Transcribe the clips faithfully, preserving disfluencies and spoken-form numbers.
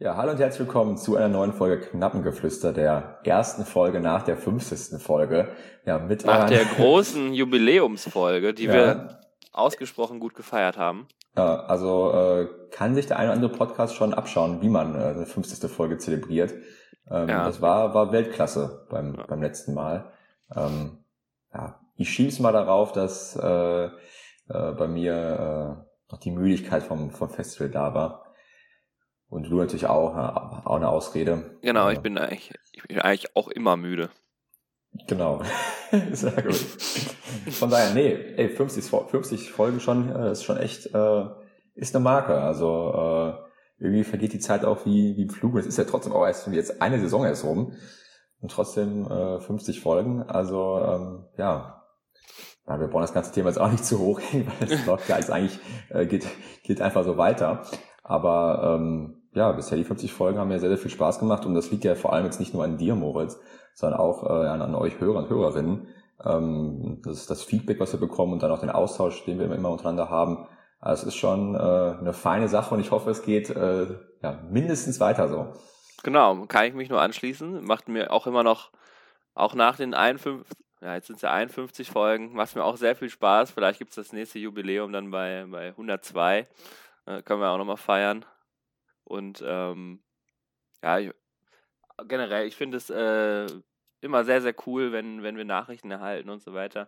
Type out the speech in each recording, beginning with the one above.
Ja, hallo und herzlich willkommen zu einer neuen Folge Knappengeflüster, der ersten Folge nach der fünfzigsten Folge. Ja, mit Nach euren- der großen Jubiläumsfolge, die Ja. wir ausgesprochen gut gefeiert haben. Ja, also äh, kann sich der eine oder andere Podcast schon abschauen, wie man äh, eine fünfzigste Folge zelebriert. Ähm, Ja. Das war war Weltklasse beim Ja. beim letzten Mal. Ähm, ja, ich schieb's mal darauf, dass äh, äh, bei mir äh, noch die Müdigkeit vom vom Festival da war. Und du natürlich auch, äh, auch eine Ausrede. Genau, Äh, ich bin eigentlich, ich bin eigentlich auch immer müde. Genau. Sehr gut. Von daher, nee, ey, fünfzig, fünfzig Folgen schon, äh, ist schon echt, äh, ist eine Marke. Also äh, irgendwie vergeht die Zeit auch wie, wie im Flug. Es ist ja trotzdem auch erst jetzt eine Saison erst rum und trotzdem äh, fünfzig Folgen. Also ähm, ja, ja, wir brauchen das ganze Thema jetzt auch nicht zu hoch, weil es läuft ja jetzt eigentlich, äh, geht, geht einfach so weiter. Aber ähm, ja, bisher die fünfzig Folgen haben mir sehr, sehr viel Spaß gemacht und das liegt ja vor allem jetzt nicht nur an dir, Moritz, sondern auch äh, an, an euch Hörer und Hörerinnen. Ähm, das, das Feedback, was wir bekommen und dann auch den Austausch, den wir immer, immer untereinander haben, also es ist schon äh, eine feine Sache und ich hoffe, es geht äh, ja, mindestens weiter so. Genau, kann ich mich nur anschließen. Macht mir auch immer noch, auch nach den einundfünfzig, ja, jetzt sind es ja einundfünfzig Folgen, macht mir auch sehr viel Spaß. Vielleicht gibt es das nächste Jubiläum dann bei, bei hundertzwei. Äh, können wir auch nochmal feiern. Und ähm, ja, ich, generell, ich finde es äh, immer sehr, sehr cool, wenn, wenn wir Nachrichten erhalten und so weiter.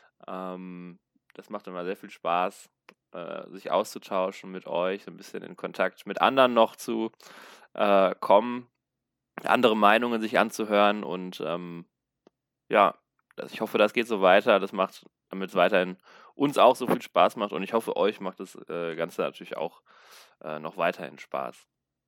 Ähm, das macht immer sehr viel Spaß, äh, sich auszutauschen mit euch, so ein bisschen in Kontakt mit anderen noch zu äh, kommen, andere Meinungen sich anzuhören und ähm, ja, das, ich hoffe, das geht so weiter. Das macht, damit es weiterhin uns auch so viel Spaß macht und ich hoffe, euch macht das äh, Ganze natürlich auch äh, noch weiterhin Spaß.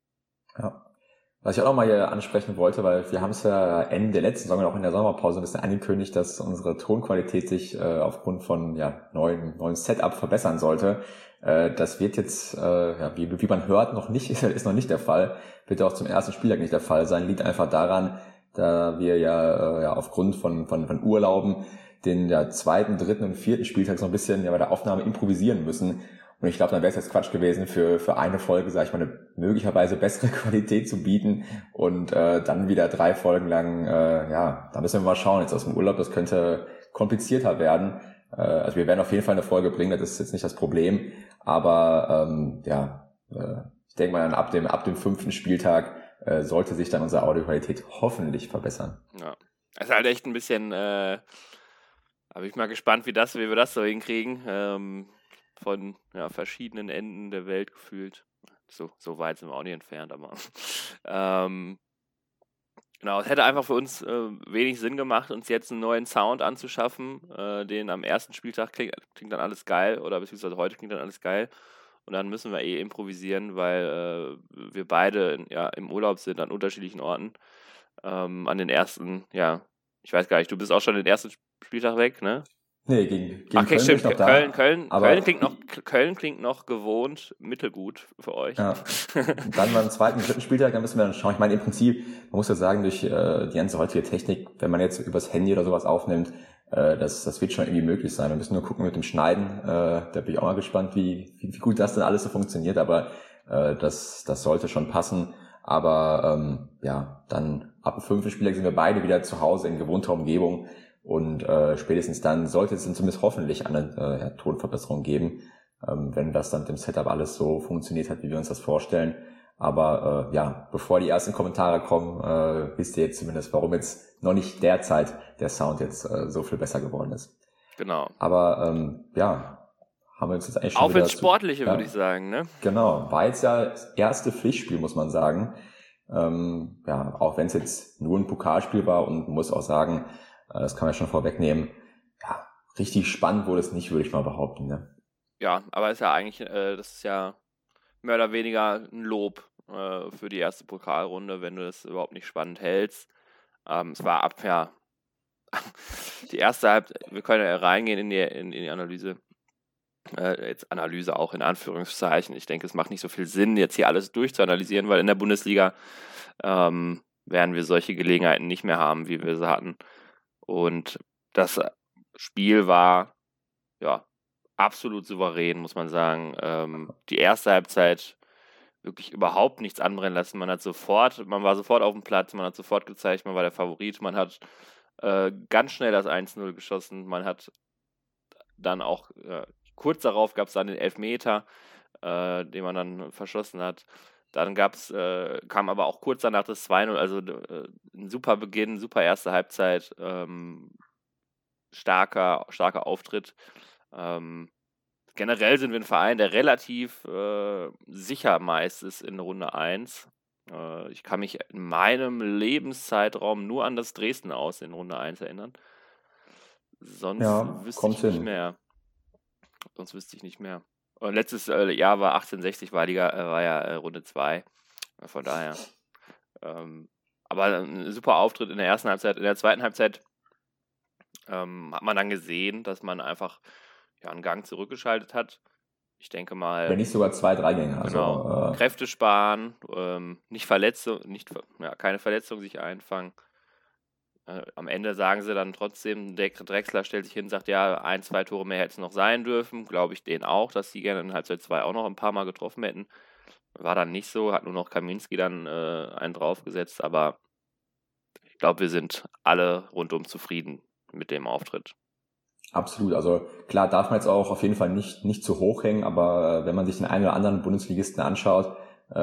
Ja. Was ich auch noch mal hier ansprechen wollte, weil wir haben es ja Ende der letzten Saison und auch in der Sommerpause ein bisschen angekündigt, dass unsere Tonqualität sich äh, aufgrund von ja neuen neuen Setup verbessern sollte. Äh, das wird jetzt, äh, ja, wie, wie man hört, noch nicht, ist, ist noch nicht der Fall. Wird auch zum ersten Spieltag nicht der Fall sein. Liegt einfach daran, da wir ja, äh, ja aufgrund von, von, von Urlauben den ja, zweiten, dritten und vierten Spieltag so ein bisschen ja bei der Aufnahme improvisieren müssen. Und ich glaube, dann wäre es jetzt Quatsch gewesen, für für eine Folge, sage ich mal, eine möglicherweise bessere Qualität zu bieten und äh, dann wieder drei Folgen lang, äh, ja, da müssen wir mal schauen, jetzt aus dem Urlaub, das könnte komplizierter werden. Äh, also wir werden auf jeden Fall eine Folge bringen, das ist jetzt nicht das Problem, aber ähm, ja, äh, ich denke mal, dann ab dem ab dem fünften Spieltag äh, sollte sich dann unsere Audioqualität hoffentlich verbessern. Ja, es ist halt echt ein bisschen, äh, da bin ich mal gespannt, wie das, wie wir das so hinkriegen. Ähm, von ja, verschiedenen Enden der Welt gefühlt. So, so weit sind wir auch nicht entfernt, aber ähm, genau, es hätte einfach für uns äh, wenig Sinn gemacht, uns jetzt einen neuen Sound anzuschaffen, äh, den am ersten Spieltag klingt, klingt dann alles geil oder beziehungsweise heute klingt dann alles geil und dann müssen wir eh improvisieren, weil äh, wir beide ja, im Urlaub sind an unterschiedlichen Orten. Ähm, an den ersten, ja, ich weiß gar nicht, du bist auch schon den ersten Spieltag weg, ne? Nee, gegen, gegen Ach, okay, Köln bin ich stimmt. noch Köln, da. Köln, aber Köln klingt noch, Köln klingt noch gewohnt mittelgut für euch. Ja. Dann beim zweiten, dritten Spieltag, dann müssen wir dann schauen. Ich meine, im Prinzip, man muss ja sagen, durch äh, die ganze heutige Technik, wenn man jetzt übers Handy oder sowas aufnimmt, äh, das, das wird schon irgendwie möglich sein. Wir müssen nur gucken mit dem Schneiden. Äh, da bin ich auch mal gespannt, wie, wie, wie gut das denn alles so funktioniert. Aber äh, das, das sollte schon passen. Aber ähm, ja, dann ab dem fünften Spieltag sind wir beide wieder zu Hause in gewohnter Umgebung. Und äh, spätestens dann sollte es dann zumindest hoffentlich eine äh, ja, Tonverbesserung geben, ähm, wenn das dann mit dem Setup alles so funktioniert hat, wie wir uns das vorstellen. Aber äh, ja, bevor die ersten Kommentare kommen, äh, wisst ihr jetzt zumindest, warum jetzt noch nicht derzeit der Sound jetzt äh, so viel besser geworden ist. Genau. Aber ähm, ja, haben wir uns jetzt eigentlich schon Auf wieder ins Sportliche, zu, ja, würde ich sagen, ne? Genau, war jetzt ja das erste Pflichtspiel, muss man sagen. Ähm, ja, auch wenn es jetzt nur ein Pokalspiel war und man muss auch sagen, äh, das kann man schon vorwegnehmen, ja, richtig spannend wurde es nicht, würde ich mal behaupten, ne? Ja, aber ist ja eigentlich, äh, das ist ja mehr oder weniger ein Lob äh, für die erste Pokalrunde, wenn du das überhaupt nicht spannend hältst. Ähm, es war ab, ja, die erste Halbzeit, wir können ja reingehen in die, in, in die Analyse. Äh, jetzt Analyse auch in Anführungszeichen. Ich denke, es macht nicht so viel Sinn, jetzt hier alles durchzuanalysieren, weil in der Bundesliga ähm, werden wir solche Gelegenheiten nicht mehr haben, wie wir sie hatten. Und das Spiel war ja absolut souverän, muss man sagen. Ähm, die erste Halbzeit wirklich überhaupt nichts anbrennen lassen. Man hat sofort, man war sofort auf dem Platz, man hat sofort gezeigt, man war der Favorit, man hat äh, ganz schnell das eins null geschossen, man hat dann auch, äh, kurz darauf gab es dann den Elfmeter, äh, den man dann verschossen hat. Dann gab's, äh, kam aber auch kurz danach das zwei null, also äh, ein super Beginn, super erste Halbzeit, ähm, starker, starker Auftritt. Ähm, generell sind wir ein Verein, der relativ äh, sicher meist ist in Runde eins. Äh, ich kann mich in meinem Lebenszeitraum nur an das Dresden aus in Runde eins erinnern. Sonst Ja, wüsste kommt ich nicht hin. mehr. Sonst wüsste ich nicht mehr. Und letztes äh, Jahr war achtzehnhundertsechzig, war, Liga, äh, war ja äh, Runde zwei. Von daher. Ähm, aber ein super Auftritt in der ersten Halbzeit. In der zweiten Halbzeit ähm, hat man dann gesehen, dass man einfach ja, einen Gang zurückgeschaltet hat. Ich denke mal. Wenn nicht sogar zwei, drei Gänge. Genau. Also, äh, Kräfte sparen, ähm, nicht Verletzung, nicht, ja, keine Verletzung sich einfangen. Äh, am Ende sagen sie dann trotzdem, der Drexler stellt sich hin und sagt, ja, ein, zwei Tore mehr hätte es noch sein dürfen. Glaube ich denen auch, dass die gerne in Halbzeit zwei auch noch ein paar Mal getroffen hätten. War dann nicht so, hat nur noch Kaminski dann äh, einen draufgesetzt, aber ich glaube, wir sind alle rundum zufrieden mit dem Auftritt. Absolut, also klar darf man jetzt auch auf jeden Fall nicht nicht zu hoch hängen, aber äh, wenn man sich den einen oder anderen Bundesligisten anschaut, äh,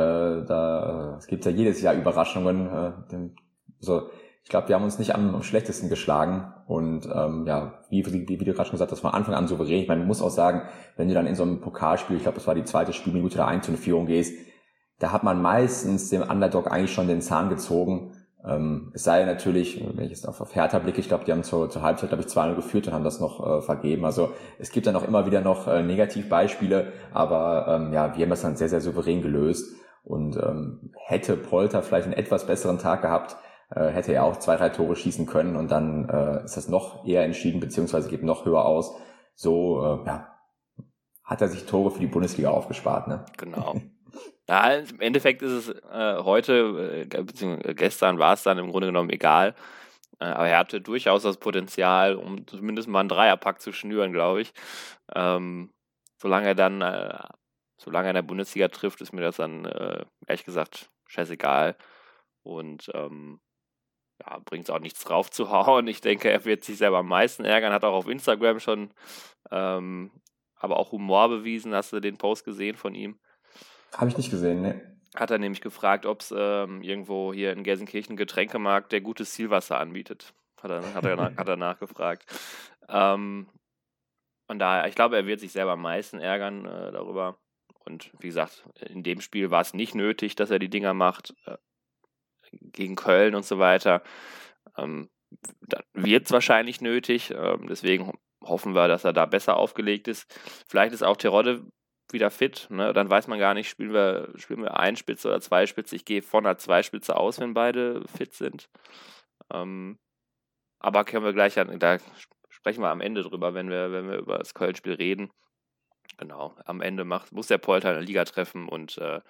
da äh, es gibt ja jedes Jahr Überraschungen. Äh, den, also ich glaube, wir haben uns nicht am, am schlechtesten geschlagen und ähm, ja, wie, wie, wie du gerade schon gesagt hast, von Anfang an souverän. Ich meine, man muss auch sagen, wenn du dann in so einem Pokalspiel, ich glaube, das war die zweite Spielminute, da eins in Führung gehst, da hat man meistens dem Underdog eigentlich schon den Zahn gezogen. Ähm, es sei natürlich, wenn ich jetzt auf, auf Hertha blicke, ich glaube, die haben zur, zur Halbzeit, glaube ich, zwei null geführt und haben das noch äh, vergeben. Also es gibt dann auch immer wieder noch äh, Negativbeispiele, aber ähm, ja, wir haben das dann sehr, sehr souverän gelöst. Und ähm, hätte Polter vielleicht einen etwas besseren Tag gehabt, äh, hätte er auch zwei, drei Tore schießen können und dann äh, ist das noch eher entschieden, beziehungsweise geht noch höher aus. So, äh, ja, hat er sich Tore für die Bundesliga aufgespart, ne? Genau. Ja, im Endeffekt ist es äh, heute, äh, beziehungsweise gestern war es dann im Grunde genommen egal. Äh, aber er hatte durchaus das Potenzial, um zumindest mal einen Dreierpack zu schnüren, glaube ich. Ähm, solange er dann, äh, solange er in der Bundesliga trifft, ist mir das dann äh, ehrlich gesagt scheißegal. Und ähm, ja, bringt es auch nichts drauf zu hauen. Ich denke, er wird sich selber am meisten ärgern, hat auch auf Instagram schon ähm, aber auch Humor bewiesen. Hast du den Post gesehen von ihm? Habe ich nicht gesehen, ne. Hat er nämlich gefragt, ob es ähm, irgendwo hier in Gelsenkirchen einen Getränkemarkt, der gutes Zielwasser anbietet. Hat er, hat er, nach, hat er nachgefragt. Ähm, von daher, ich glaube, er wird sich selber am meisten ärgern äh, darüber. Und wie gesagt, in dem Spiel war es nicht nötig, dass er die Dinger macht. Äh, gegen Köln und so weiter. Ähm, wird es wahrscheinlich nötig. Ähm, deswegen hoffen wir, dass er da besser aufgelegt ist. Vielleicht ist auch Terodde wieder fit, ne? Dann weiß man gar nicht, spielen wir, spielen wir Einspitze oder Zweispitze. Ich gehe von der Zweispitze aus, wenn beide fit sind. Ähm, aber können wir gleich, da sprechen wir am Ende drüber, wenn wir, wenn wir über das Köln-Spiel reden. Genau, am Ende macht, muss der Polter eine Liga treffen und äh,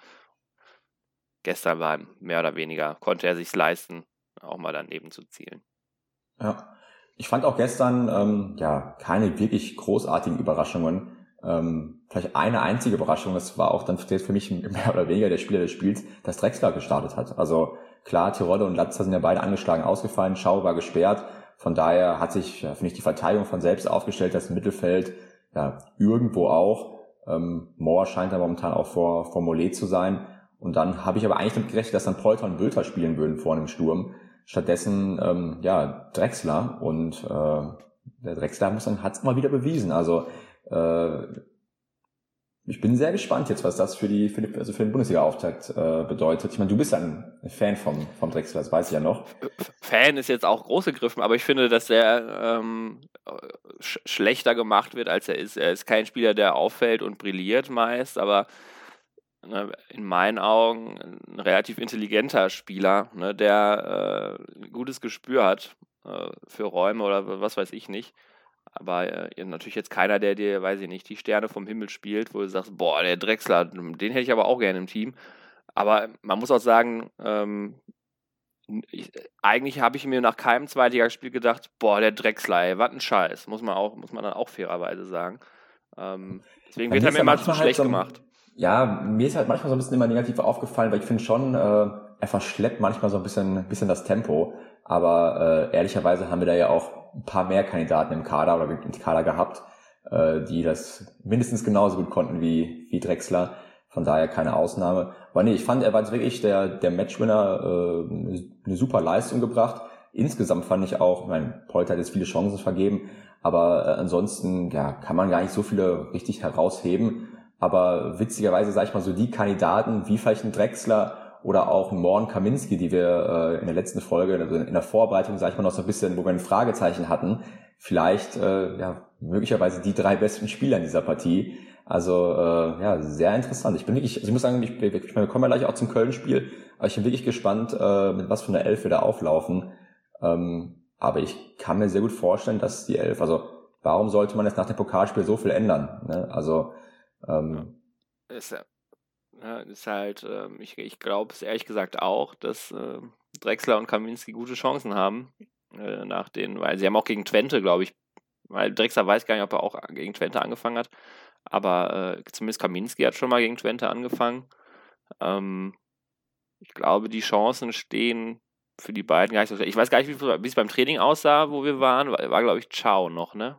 gestern war mehr oder weniger, konnte er sich leisten, auch mal daneben zu zielen. Ja, ich fand auch gestern ähm, ja keine wirklich großartigen Überraschungen. Ähm, vielleicht eine einzige Überraschung, das war auch dann für mich mehr oder weniger der Spieler des Spiels, dass Drexler gestartet hat. Also klar, Terodde und Latzer sind ja beide angeschlagen ausgefallen, Schau war gesperrt. Von daher hat sich, ja, finde ich, die Verteidigung von selbst aufgestellt, das Mittelfeld ja irgendwo auch. Ähm, Mohr scheint da momentan auch vor, vor Mollet zu sein. Und dann habe ich aber eigentlich damit gerechnet, dass dann Polter und Bülter spielen würden vorne im Sturm. Stattdessen, ähm, ja, Drexler. Und äh, der Drexler muss dann, hat es mal wieder bewiesen. Also äh, ich bin sehr gespannt jetzt, was das für die, für die also für den Bundesliga-Auftakt äh, bedeutet. Ich meine, du bist ja ein Fan vom, vom Drexler, das weiß ich ja noch. Fan ist jetzt auch groß gegriffen, aber ich finde, dass er ähm, sch- schlechter gemacht wird, als er ist. Er ist kein Spieler, der auffällt und brilliert meist, aber ne, in meinen Augen ein relativ intelligenter Spieler, ne, der äh, ein gutes Gespür hat äh, für Räume oder was weiß ich nicht. Aber äh, natürlich jetzt keiner, der dir, weiß ich nicht, die Sterne vom Himmel spielt, wo du sagst, boah, der Drexler, den hätte ich aber auch gerne im Team. Aber man muss auch sagen, ähm, ich, eigentlich habe ich mir nach keinem Zweitligaspiel gedacht, boah, der Drexler, ey, was ein Scheiß, muss man auch, muss man dann auch fairerweise sagen. Ähm, deswegen Bei wird mir er ist mir er immer zu manchmal halt schlecht so ein- gemacht. Ja, mir ist halt manchmal so ein bisschen immer negativ aufgefallen, weil ich finde schon, äh, er verschleppt manchmal so ein bisschen, ein bisschen das Tempo. Aber äh, ehrlicherweise haben wir da ja auch ein paar mehr Kandidaten im Kader oder im Kader gehabt, äh, die das mindestens genauso gut konnten wie, wie Drexler. Von daher keine Ausnahme. Aber nee, ich fand, er war jetzt wirklich der, der Matchwinner, äh, eine super Leistung gebracht. Insgesamt fand ich auch, ich meine, Polter hat jetzt viele Chancen vergeben, aber äh, ansonsten ja, kann man gar nicht so viele richtig herausheben. Aber witzigerweise, sag ich mal, so die Kandidaten, wie vielleicht ein Drexler oder auch ein Morn Kaminski, die wir äh, in der letzten Folge, also in der Vorbereitung, sag ich mal, noch so ein bisschen, wo wir ein Fragezeichen hatten, vielleicht äh, ja möglicherweise die drei besten Spieler in dieser Partie. Also äh, ja, sehr interessant. Ich bin wirklich, also ich muss sagen, ich, ich, ich meine, wir kommen ja gleich auch zum Köln-Spiel, aber ich bin wirklich gespannt, äh, mit was für einer Elf wir da auflaufen. Ähm, aber ich kann mir sehr gut vorstellen, dass die Elf, also warum sollte man jetzt nach dem Pokalspiel so viel ändern? Ne? Also ähm, ja. Ist, ja, ist halt, ähm, ich, ich glaube es ehrlich gesagt auch, dass äh, Drexler und Kaminski gute Chancen haben, äh, nach den, weil sie haben auch gegen Twente, glaube ich, weil Drexler weiß gar nicht, ob er auch gegen Twente angefangen hat, aber äh, zumindest Kaminski hat schon mal gegen Twente angefangen. Ähm, ich glaube, die Chancen stehen für die beiden gar nicht so schlecht. Ich weiß gar nicht, wie es beim Training aussah, wo wir waren. War, war glaube ich, Ciao noch, ne?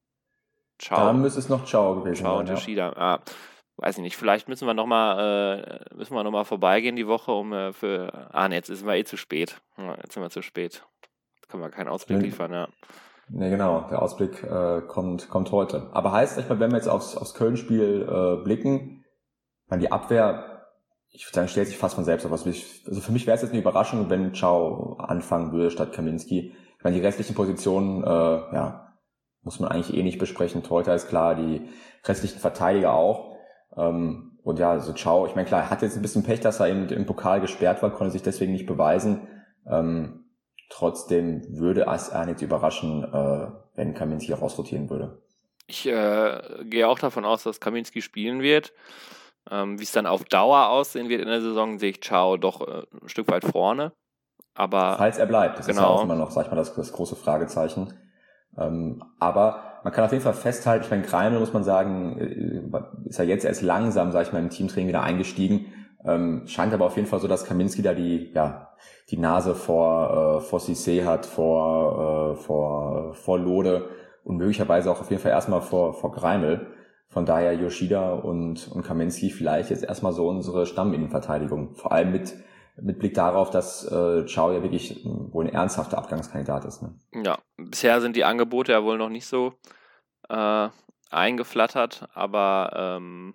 Ciao. Da müsste es noch Ciao gewesen Ciao sein. und Yoshida. Ja. Ah, weiß ich nicht. Vielleicht müssen wir nochmal äh, müssen wir noch mal vorbeigehen die Woche, um äh, für. Ah, ne, jetzt sind wir eh zu spät. Ja, jetzt sind wir zu spät. Jetzt können wir keinen Ausblick Nee. liefern, ja. Ne, genau, der Ausblick äh, kommt kommt heute. Aber heißt, ich meine, wenn wir jetzt aufs, aufs Köln-Spiel äh, blicken, ich meine, die Abwehr, ich würde sagen, stellt sich fast von selbst auf. Also für mich wäre es jetzt eine Überraschung, wenn Ciao anfangen würde statt Kaminski. Ich meine, die restlichen Positionen, äh, ja, muss man eigentlich eh nicht besprechen. Torhüter ist klar, die restlichen Verteidiger auch. Ähm, und ja, also Ciao, ich meine, klar, er hat jetzt ein bisschen Pech, dass er im, im Pokal gesperrt war, konnte sich deswegen nicht beweisen. Ähm, Trotzdem würde es einen jetzt überraschen, äh, wenn Kaminski rausrotieren würde. Ich äh, gehe auch davon aus, dass Kaminski spielen wird. Ähm, wie es dann auf Dauer aussehen wird in der Saison, sehe ich Ciao doch äh, ein Stück weit vorne. Aber falls er bleibt, das genau. ist ja auch immer noch, sag ich mal, das, das große Fragezeichen. Ähm, aber man kann auf jeden Fall festhalten, ich meine, Greimel, muss man sagen, ist ja jetzt erst langsam, sag ich mal, im Teamtraining wieder eingestiegen. Ähm, scheint aber auf jeden Fall so, dass Kaminski da die, ja, die Nase vor, äh, vor Cissé hat, vor, äh, vor, vor Lode und möglicherweise auch auf jeden Fall erstmal vor, vor Greimel. Von daher Yoshida und, und Kaminski vielleicht jetzt erstmal so unsere Stamminnenverteidigung. Vor allem mit, mit Blick darauf, dass äh, Ciao ja wirklich wohl ein ernsthafter Abgangskandidat ist. Ne? Ja, bisher sind die Angebote ja wohl noch nicht so äh, eingeflattert, aber ähm,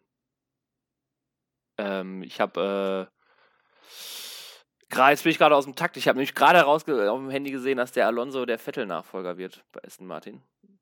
ähm, ich habe äh, gerade, jetzt bin ich gerade aus dem Takt, ich habe nämlich gerade raus auf dem Handy gesehen, dass der Alonso der Vettel-Nachfolger wird bei Aston Martin.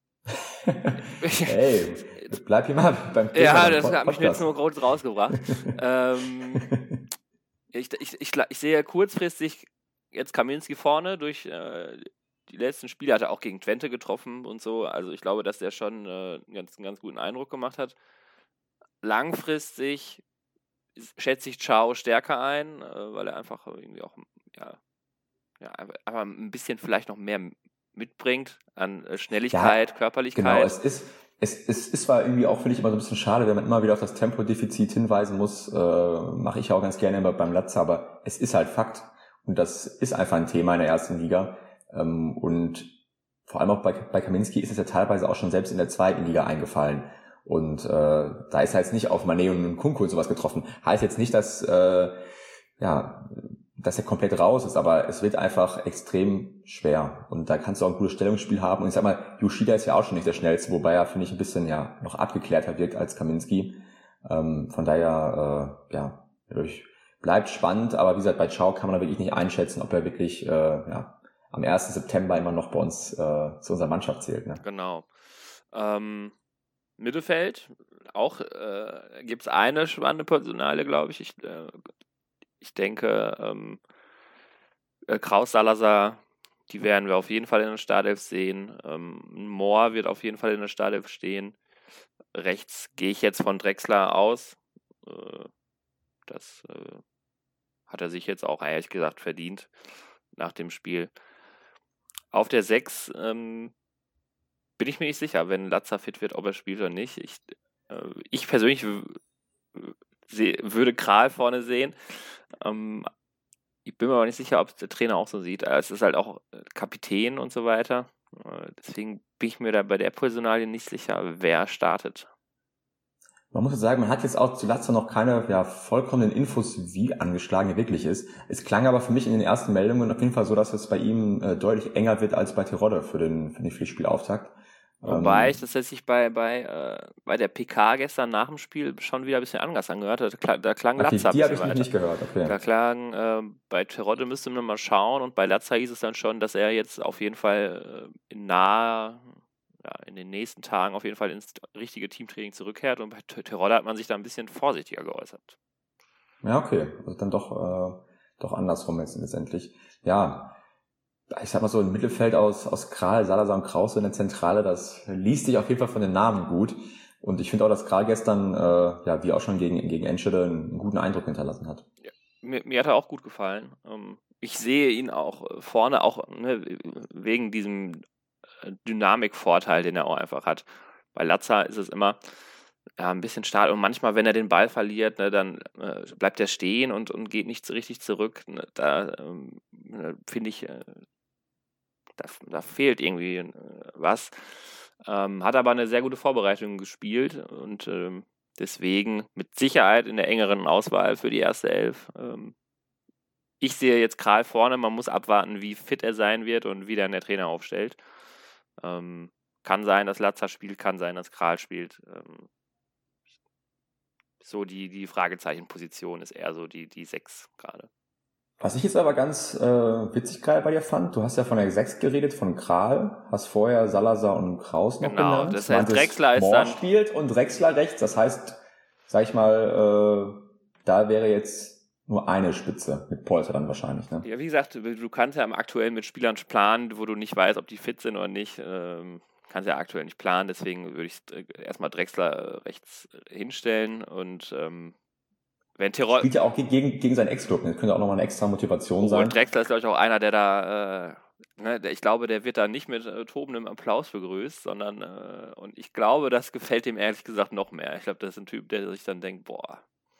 Hey, bleib hier mal beim Thema. Ja, das hat mich jetzt nur kurz rausgebracht. ähm, ich, ich, ich, ich sehe kurzfristig jetzt Kaminski vorne durch äh, die letzten Spiele, hat er auch gegen Twente getroffen und so. Also ich glaube, dass der schon äh, einen, ganz, einen ganz guten Eindruck gemacht hat. Langfristig schätze ich Ciao stärker ein, äh, weil er einfach irgendwie auch ja, ja, aber ein bisschen vielleicht noch mehr mitbringt an Schnelligkeit, ja, Körperlichkeit. Genau, es ist, es, es ist zwar irgendwie auch, finde ich, immer so ein bisschen schade, wenn man immer wieder auf das Tempodefizit hinweisen muss, äh, mache ich auch ganz gerne immer beim Latze, aber es ist halt Fakt und das ist einfach ein Thema in der ersten Liga ähm, und vor allem auch bei, bei Kaminski ist es ja teilweise auch schon selbst in der zweiten Liga eingefallen und äh, da ist er jetzt nicht auf Mané und Nkunku und sowas getroffen. Heißt jetzt nicht, dass äh, ja dass er komplett raus ist, aber es wird einfach extrem schwer. Und da kannst du auch ein gutes Stellungsspiel haben. Und ich sag mal, Yoshida ist ja auch schon nicht der Schnellste, wobei er, finde ich, ein bisschen ja noch abgeklärter wirkt als Kaminski. Ähm, von daher, äh, ja, dadurch bleibt spannend, aber wie gesagt, bei Ciao kann man da wirklich nicht einschätzen, ob er wirklich äh, ja, am ersten September immer noch bei uns äh, zu unserer Mannschaft zählt. Ne? Genau. Ähm, Mittelfeld, auch äh, gibt es eine spannende Personale, glaube ich. Ich äh, Ich denke, ähm, äh, Kraus, Salazar, die werden wir auf jeden Fall in der Startelf sehen. Ähm, Mohr wird auf jeden Fall in der Startelf stehen. Rechts gehe ich jetzt von Drexler aus. Äh, das äh, hat er sich jetzt auch ehrlich gesagt verdient nach dem Spiel. Auf der sechs ähm, bin ich mir nicht sicher, wenn Latza fit wird, ob er spielt oder nicht. Ich, äh, ich persönlich w- seh, würde Kral vorne sehen. Ähm, ich bin mir aber nicht sicher, ob es der Trainer auch so sieht. Es ist halt auch Kapitän und so weiter. Deswegen bin ich mir da bei der Personalie nicht sicher, wer startet. Man muss sagen, man hat jetzt auch zu Latza noch keine ja, vollkommenen Infos, wie angeschlagen er wirklich ist. Es klang aber für mich in den ersten Meldungen auf jeden Fall so, dass es bei ihm äh, deutlich enger wird als bei Terodde für den, für den Pflichtspielauftakt. Wobei ich das sich bei, bei, äh, bei der P K gestern nach dem Spiel schon wieder ein bisschen anders angehört hat. Da, klang, da klang okay, Latza die habe ich weiter. nicht gehört. Okay. Da klang, äh, bei Terodde müsste man mal schauen und bei Latza hieß es dann schon, dass er jetzt auf jeden Fall äh, in nahe, ja, in den nächsten Tagen auf jeden Fall ins richtige Teamtraining zurückkehrt und bei Terodde hat man sich da ein bisschen vorsichtiger geäußert. Ja, okay. Also dann doch, äh, doch andersrum jetzt letztendlich. Ja, ich sag mal so, ein Mittelfeld aus, aus Kral, Salazar und Krause in der Zentrale, das liest sich auf jeden Fall von den Namen gut. Und ich finde auch, dass Kral gestern, äh, ja, wie auch schon gegen, gegen Enschede, einen guten Eindruck hinterlassen hat. Ja, mir, mir hat er auch gut gefallen. Ähm, ich sehe ihn auch vorne, auch ne, wegen diesem Dynamikvorteil, den er auch einfach hat. Bei Latza ist es immer ja, ein bisschen stark und manchmal, wenn er den Ball verliert, ne, dann äh, bleibt er stehen und, und geht nicht so richtig zurück. Ne, da ähm, finde ich, äh, da, da fehlt irgendwie äh, was. Ähm, hat aber eine sehr gute Vorbereitung gespielt und ähm, deswegen mit Sicherheit in der engeren Auswahl für die erste Elf. Ähm, ich sehe jetzt Kral vorne, man muss abwarten, wie fit er sein wird und wie dann der Trainer aufstellt. Ähm, kann sein, dass Latza spielt, kann sein, dass Kral spielt. Ähm, so die, die Fragezeichenposition ist eher so die, die sechs gerade. Was ich jetzt aber ganz äh, witzig gerade bei dir fand, du hast ja von der sechs geredet, von Kral, hast vorher Salazar und Kraus noch genau, genannt. Das heißt, Drexler ist dann spielt und Drexler rechts, das heißt, sag ich mal, äh, da wäre jetzt nur eine Spitze mit Polter dann wahrscheinlich, ne? Ja, wie gesagt, du kannst ja aktuell mit Spielern planen, wo du nicht weißt, ob die fit sind oder nicht. Ähm, kannst ja aktuell nicht planen, deswegen würde ich erstmal Drexler rechts hinstellen und ähm, wenn Tirol spielt ja auch gegen, gegen seinen Ex-Club, das könnte auch nochmal eine extra Motivation sein. Und Drexler ist, glaube ich, auch einer, der da, äh, ne, der, ich glaube, der wird da nicht mit äh, tobendem Applaus begrüßt, sondern, äh, und ich glaube, das gefällt ihm ehrlich gesagt noch mehr. Ich glaube, das ist ein Typ, der sich dann denkt, boah,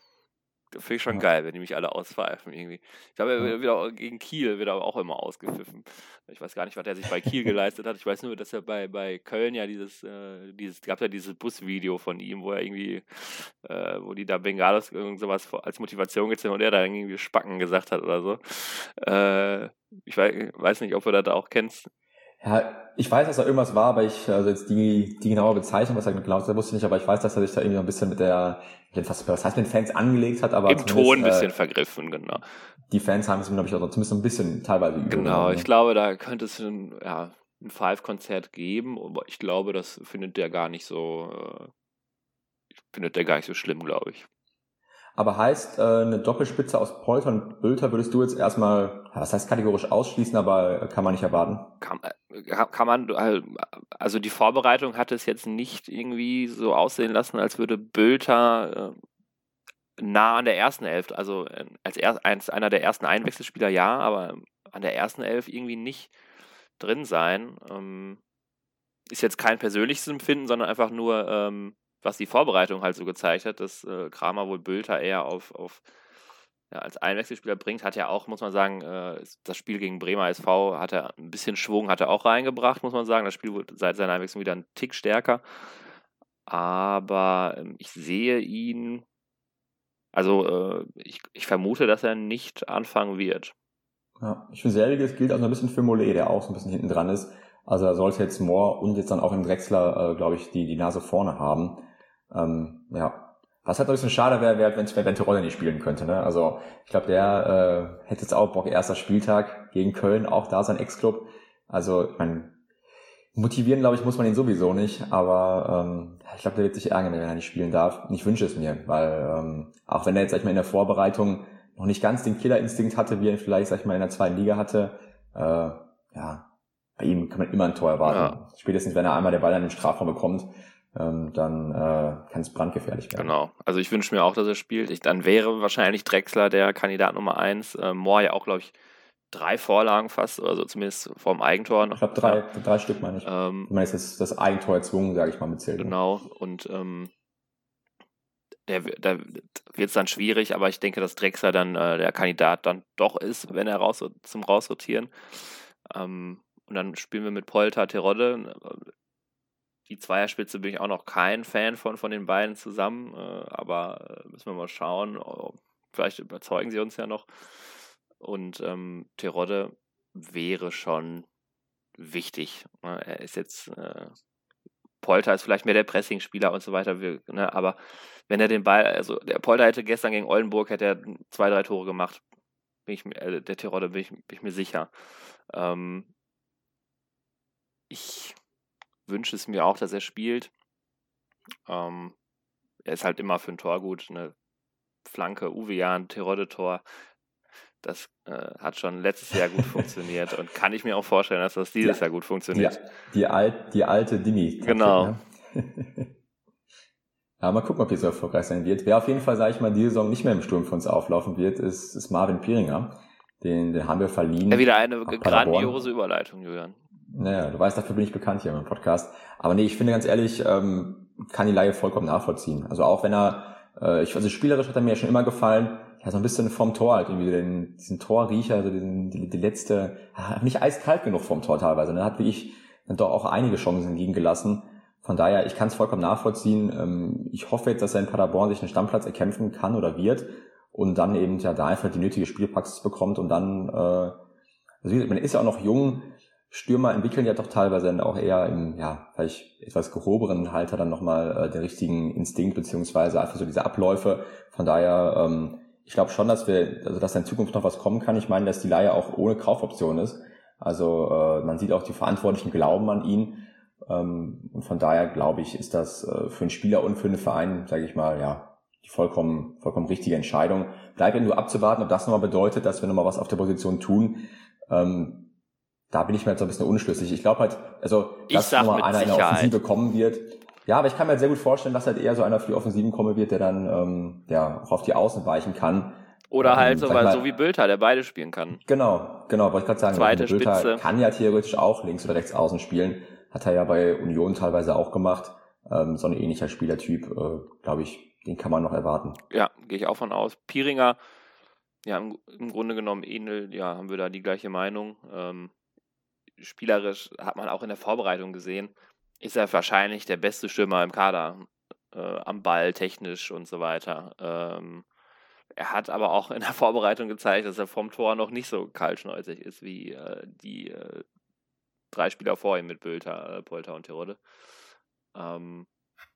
das finde ich schon ja. geil, wenn die mich alle auspfeifen irgendwie. Ich glaube, er wird auch gegen Kiel wird aber auch immer ausgepfiffen. Ich weiß gar nicht, was er sich bei Kiel geleistet hat. Ich weiß nur, dass er bei, bei Köln ja dieses, äh, dieses, gab ja dieses Busvideo von ihm, wo er irgendwie, äh, wo die da Bengalos irgend sowas als Motivation gezählt haben und er da irgendwie Spacken gesagt hat oder so. Äh, ich weiß, weiß nicht, ob du das auch kennst. Ja, ich weiß, dass da irgendwas war, aber ich, also jetzt die, die genaue Bezeichnung, was er genau ist, wusste ich nicht, aber ich weiß, dass er sich da irgendwie noch ein bisschen mit der, was, was heißt mit den Fans angelegt hat, aber im Ton ein bisschen äh, vergriffen, genau. Die Fans haben es, glaube ich, auch zumindest ein bisschen teilweise übel. Genau, ich glaube, da könnte es ein, ja, ein Five-Konzert geben, aber ich glaube, das findet der gar nicht so, äh, findet der gar nicht so schlimm, glaube ich. Aber heißt, äh, eine Doppelspitze aus Polter und Bülter würdest du jetzt erstmal, was heißt kategorisch ausschließen, aber kann man nicht erwarten? Kann, kann man, also die Vorbereitung hat es jetzt nicht irgendwie so aussehen lassen, als würde Bülter äh, nah an der ersten Elf, also äh, als, er, als einer der ersten Einwechselspieler ja, aber an der ersten Elf irgendwie nicht drin sein. Ähm, ist jetzt kein persönliches Empfinden, sondern einfach nur ähm, was die Vorbereitung halt so gezeigt hat, dass äh, Kramer wohl Bülter eher auf, auf ja, als Einwechselspieler bringt, hat ja auch, muss man sagen, äh, das Spiel gegen Bremer S V hat er ein bisschen Schwung, hat er auch reingebracht, muss man sagen. Das Spiel wurde seit seiner Einwechslung wieder ein Tick stärker. Aber ähm, ich sehe ihn, also äh, ich, ich vermute, dass er nicht anfangen wird. Ja, ich finde, selbiges gilt also ein bisschen für Mollet, der auch so ein bisschen hinten dran ist. Also er sollte jetzt Mohr und jetzt dann auch in Drexler, äh, glaube ich, die, die Nase vorne haben. Ähm, ja, was halt ein bisschen schade wäre, wär, wenn wenn Terodde nicht spielen könnte. Ne? Also ich glaube, der äh, hätte jetzt auch Bock, erster Spieltag gegen Köln, auch da sein Ex-Club. Also ich meine, motivieren, glaube ich, muss man ihn sowieso nicht, aber ähm, ich glaube, der wird sich ärgern, wenn er nicht spielen darf. Und ich wünsche es mir, weil ähm, auch wenn er jetzt, sag ich mal, in der Vorbereitung noch nicht ganz den Killerinstinkt hatte, wie er ihn vielleicht, sag ich mal, in der zweiten Liga hatte, äh, ja, bei ihm kann man immer ein Tor erwarten. Ja. Spätestens, wenn er einmal den Ball an den Strafraum bekommt, ähm, dann äh, kann es brandgefährlich werden. Genau. Also ich wünsche mir auch, dass er spielt. Ich, dann wäre wahrscheinlich Drexler der Kandidat Nummer eins. Äh, Mohr ja auch, glaube ich, drei Vorlagen fast, also zumindest vorm Eigentor noch. Ich glaube, drei, ja. drei Stück meine ich. Ähm, ich meine, jetzt ist das Eigentor erzwungen, sage ich mal, mitzählt. Genau. Und ähm, der, da wird es dann schwierig, aber ich denke, dass Drexler dann äh, der Kandidat dann doch ist, wenn er raus zum Rausrotieren. Ähm, und dann spielen wir mit Polter, Terodde. Die Zweierspitze bin ich auch noch kein Fan von, von den beiden zusammen, äh, aber äh, müssen wir mal schauen. Oh, vielleicht überzeugen sie uns ja noch. Und ähm, Terodde wäre schon wichtig. Er ist jetzt, äh, Polter ist vielleicht mehr der Pressing-Spieler und so weiter, wir, ne, aber wenn er den Ball, also der Polter hätte gestern gegen Oldenburg, hätte er zwei, drei Tore gemacht, bin ich, äh, der Terodde bin ich, bin ich mir sicher. Ähm, ich wünsche es mir auch, dass er spielt. Ähm, er ist halt immer für ein Tor gut, eine Flanke, Uwe Jahn, Terodde-Tor. Das äh, hat schon letztes Jahr gut funktioniert und kann ich mir auch vorstellen, dass das dieses ja, Jahr gut funktioniert. Die, die, alt, die alte Dimi. Genau. Ne? Ja, mal gucken, ob die so erfolgreich sein wird. Wer auf jeden Fall, sage ich mal, diese Saison nicht mehr im Sturm für uns auflaufen wird, ist, ist Marvin Pieringer. Den, den haben wir verliehen. Ja, wieder eine grandiose Überleitung, Julian. Naja, du weißt, dafür bin ich bekannt hier im Podcast. Aber nee, ich finde ganz ehrlich, ähm, kann die Laie vollkommen nachvollziehen. Also auch wenn er, äh, ich, also spielerisch hat er mir schon immer gefallen, ja, so ein bisschen vom Tor halt, irgendwie den, diesen Torriecher, also diesen, die, die letzte, nicht eiskalt genug vom Tor teilweise, ne, hat wie ich dann doch auch einige Chancen liegen gelassen. Von daher, ich kann es vollkommen nachvollziehen. Ähm, ich hoffe jetzt, dass er in Paderborn sich einen Stammplatz erkämpfen kann oder wird und dann eben ja da einfach die nötige Spielpraxis bekommt und dann, äh, also wie gesagt, man ist ja auch noch jung, Stürmer entwickeln ja doch teilweise dann auch eher im, ja, vielleicht etwas gehobenen Halter dann nochmal äh, den richtigen Instinkt beziehungsweise einfach so diese Abläufe. Von daher, ähm, ich glaube schon, dass wir, also dass in Zukunft noch was kommen kann. Ich meine, dass die Leihe auch ohne Kaufoption ist. Also äh, man sieht auch, die Verantwortlichen glauben an ihn. Ähm, und von daher glaube ich, ist das äh, für einen Spieler und für einen Verein, sage ich mal, ja, die vollkommen, vollkommen richtige Entscheidung. Bleibt eben nur abzuwarten, ob das nochmal bedeutet, dass wir nochmal was auf der Position tun. Ähm, da bin ich mir jetzt so ein bisschen unschlüssig. Ich glaube halt, also dass nochmal einer in der Offensive kommen wird. Ja, aber ich kann mir halt sehr gut vorstellen, dass halt eher so einer für die Offensiven kommen wird, der dann ähm, ja auch auf die Außen weichen kann. Oder halt ähm, so, mal, so wie Bülter, der beide spielen kann. Genau, genau, wollte ich gerade sagen. Zweite Bülter Spitze. Kann ja theoretisch auch links oder rechts außen spielen. Hat er ja bei Union teilweise auch gemacht. Ähm, so ein ähnlicher Spielertyp, äh, glaube ich, den kann man noch erwarten. Ja, gehe ich auch von aus. Pieringer, ja, im, im Grunde genommen ähnelt, ja, haben wir da die gleiche Meinung. Ähm, spielerisch hat man auch in der Vorbereitung gesehen, ist er wahrscheinlich der beste Stürmer im Kader, äh, am Ball, technisch und so weiter. Ähm, er hat aber auch in der Vorbereitung gezeigt, dass er vom Tor noch nicht so kaltschnäuzig ist wie äh, die äh, drei Spieler vor ihm mit Bülter, äh, Polter und Terodde. Ähm,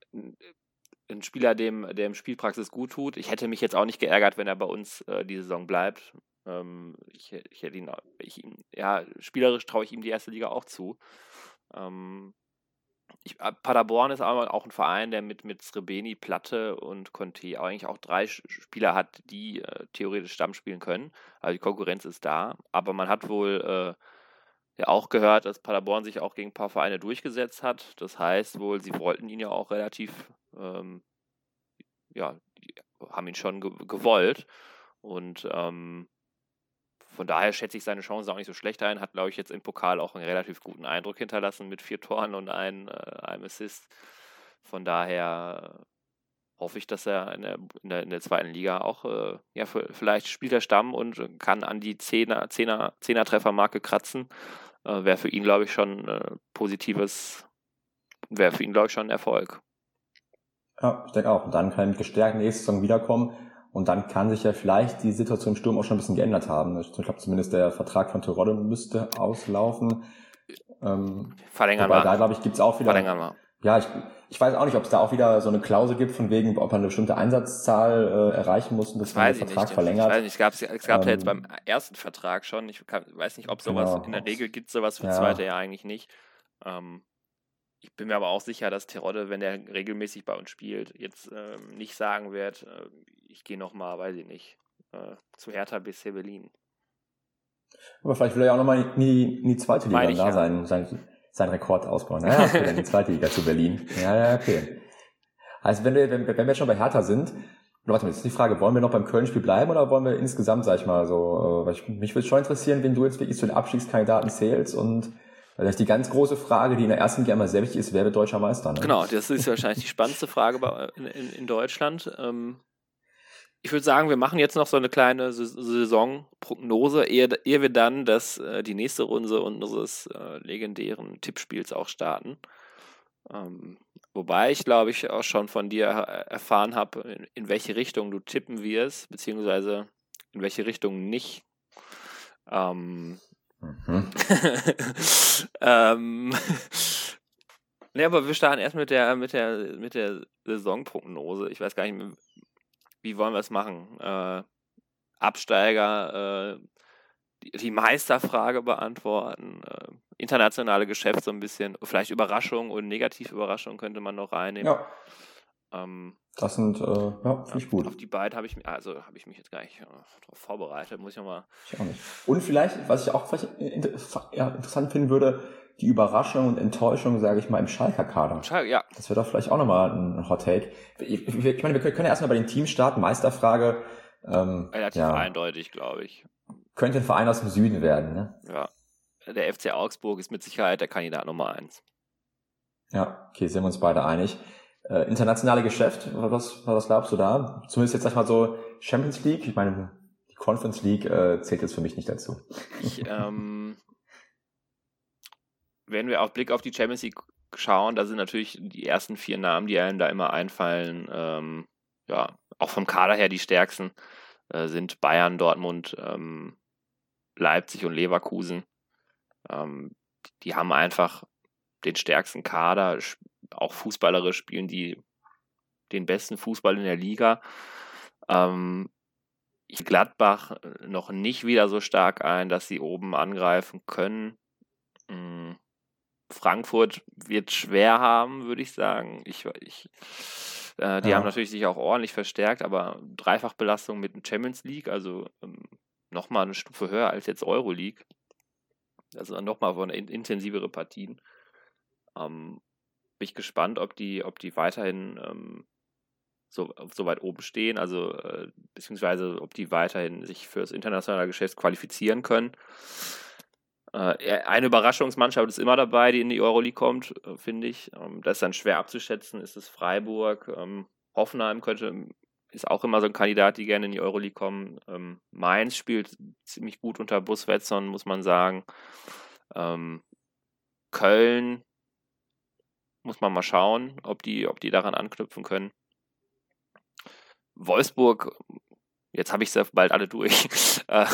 ein Spieler, dem, dem Spielpraxis gut tut. Ich hätte mich jetzt auch nicht geärgert, wenn er bei uns äh, die Saison bleibt. Ähm, ich, ich hätte ihn, ich, ja, spielerisch traue ich ihm die erste Liga auch zu. Ähm, ich, Paderborn ist aber auch ein Verein, der mit, mit Srebeni, Platte und Conte eigentlich auch drei Spieler hat, die äh, theoretisch Stamm spielen können. Also die Konkurrenz ist da. Aber man hat wohl äh, ja auch gehört, dass Paderborn sich auch gegen ein paar Vereine durchgesetzt hat. Das heißt wohl, sie wollten ihn ja auch relativ, ähm, ja, die haben ihn schon ge- gewollt. Und ähm, von daher schätze ich seine Chancen auch nicht so schlecht ein. Hat, glaube ich, jetzt im Pokal auch einen relativ guten Eindruck hinterlassen mit vier Toren und ein, äh, einem Assist. Von daher hoffe ich, dass er in der, in der, in der zweiten Liga auch, äh, ja, für, vielleicht spielt er Stamm und kann an die Zehner, Zehner, Zehner-Treffermarke kratzen. Äh, wäre für ihn, glaube ich, schon äh, positives, wäre für ihn, glaube ich, schon ein Erfolg. Ja, ich denke auch. Und dann kann er mit gestärkt nächste Saison wiederkommen. Und dann kann sich ja vielleicht die Situation im Sturm auch schon ein bisschen geändert haben. Ich glaube, zumindest der Vertrag von Terodde müsste auslaufen. Ähm, Verlängern wir. Da, glaube ich, gibt's auch wieder... Verlängern wir. Ja, ich, ich weiß auch nicht, ob es da auch wieder so eine Klausel gibt, von wegen, ob man eine bestimmte Einsatzzahl äh, erreichen muss, und das man den Vertrag nicht. verlängert. Ich weiß nicht, es gab es gab ähm, ja jetzt beim ersten Vertrag schon. Ich kann, weiß nicht, ob sowas genau. in der Regel gibt, sowas für ja. zweite ja eigentlich nicht. Ähm, ich bin mir aber auch sicher, dass Terodde, wenn der regelmäßig bei uns spielt, jetzt ähm, nicht sagen wird, äh, ich gehe nochmal, weiß ich nicht, äh, zu Hertha B C Berlin. Aber vielleicht will er ja auch nochmal in die, in die zweite Liga da ja. sein, sein, sein Rekord ausbauen. Naja, okay, dann die zweite Liga zu Berlin. Ja, ja, okay. Also wenn wir, wenn, wenn wir jetzt schon bei Hertha sind, warte mal, jetzt ist die Frage, wollen wir noch beim Köln-Spiel bleiben oder wollen wir insgesamt, sag ich mal, so, weil ich, mich würde schon interessieren, wen du jetzt wirklich zu den Abstiegskandidaten zählst und Vielleicht die ganz große Frage, die in der ersten Liga immer sehr wichtig ist, wer wird deutscher Meister? Ne? Genau, das ist wahrscheinlich die spannendste Frage bei, in, in, in Deutschland. Ähm, ich würde sagen, wir machen jetzt noch so eine kleine Saisonprognose, ehe, ehe wir dann das, äh, die nächste Runde unseres äh, legendären Tippspiels auch starten. Ähm, wobei ich, glaube ich, auch schon von dir erfahren habe, in, in welche Richtung du tippen wirst, beziehungsweise in welche Richtung nicht. Ähm, mhm. ähm, ne, aber wir starten erst mit der, mit der, mit der Saisonprognose. Ich weiß gar nicht mehr, wie wollen wir es machen? Äh, Absteiger, äh, die, die Meisterfrage beantworten, äh, internationale Geschäft so ein bisschen, vielleicht Überraschung und Negativüberraschung könnte man noch reinnehmen. Ja. Ähm, das sind, äh, ja, finde ich gut. Auf die beiden habe ich, also habe ich mich jetzt gar nicht äh, darauf vorbereitet, muss ich nochmal. Ich auch nicht. Und vielleicht, was ich auch vielleicht inter- ja, interessant finden würde, die Überraschung und Enttäuschung, sage ich mal, im Schalker Kader. Schalke, ja. Das wäre doch vielleicht auch nochmal ein Hot Take. Ich, ich meine, wir können ja erstmal bei den Teams starten. Meisterfrage. Ähm, Relativ ja. eindeutig, glaube ich. Könnte ein Verein aus dem Süden werden, ne? Ja. Der F C Augsburg ist mit Sicherheit der Kandidat Nummer eins. Ja, okay, sind wir uns beide einig. Äh, internationale Geschäft, was, was glaubst du da? Zumindest jetzt sag ich mal so Champions League. Ich meine, die Conference League äh, zählt jetzt für mich nicht dazu. Ich, ähm, wenn wir auf Blick auf die Champions League schauen, da sind natürlich die ersten vier Namen, die einem da immer einfallen, ähm, ja, auch vom Kader her die stärksten, äh, sind Bayern, Dortmund, ähm, Leipzig und Leverkusen. Ähm, die haben einfach den stärksten Kader, auch fußballerisch spielen die den besten Fußball in der Liga. Ähm, Gladbach noch nicht wieder so stark ein, dass sie oben angreifen können. Mhm. Frankfurt wird schwer haben, würde ich sagen. Ich, ich, äh, die ja. haben natürlich sich auch ordentlich verstärkt, aber Dreifachbelastung mit dem Champions League, also ähm, nochmal eine Stufe höher als jetzt Euroleague. Also nochmal von in, intensivere Partien. Ähm, bin ich gespannt, ob die, ob die weiterhin ähm, so, so weit oben stehen, also äh, beziehungsweise ob die weiterhin sich für das internationale Geschäft qualifizieren können. Äh, eine Überraschungsmannschaft ist immer dabei, die in die Euroleague kommt, äh, finde ich. Ähm, das ist dann schwer abzuschätzen. Ist es Freiburg? Ähm, Hoffenheim könnte, ist auch immer so ein Kandidat, die gerne in die Euroleague kommen. Ähm, Mainz spielt ziemlich gut unter Buswetsson, muss man sagen. Ähm, Köln muss man mal schauen, ob die, ob die daran anknüpfen können. Wolfsburg, jetzt habe ich sie bald alle durch. Ja.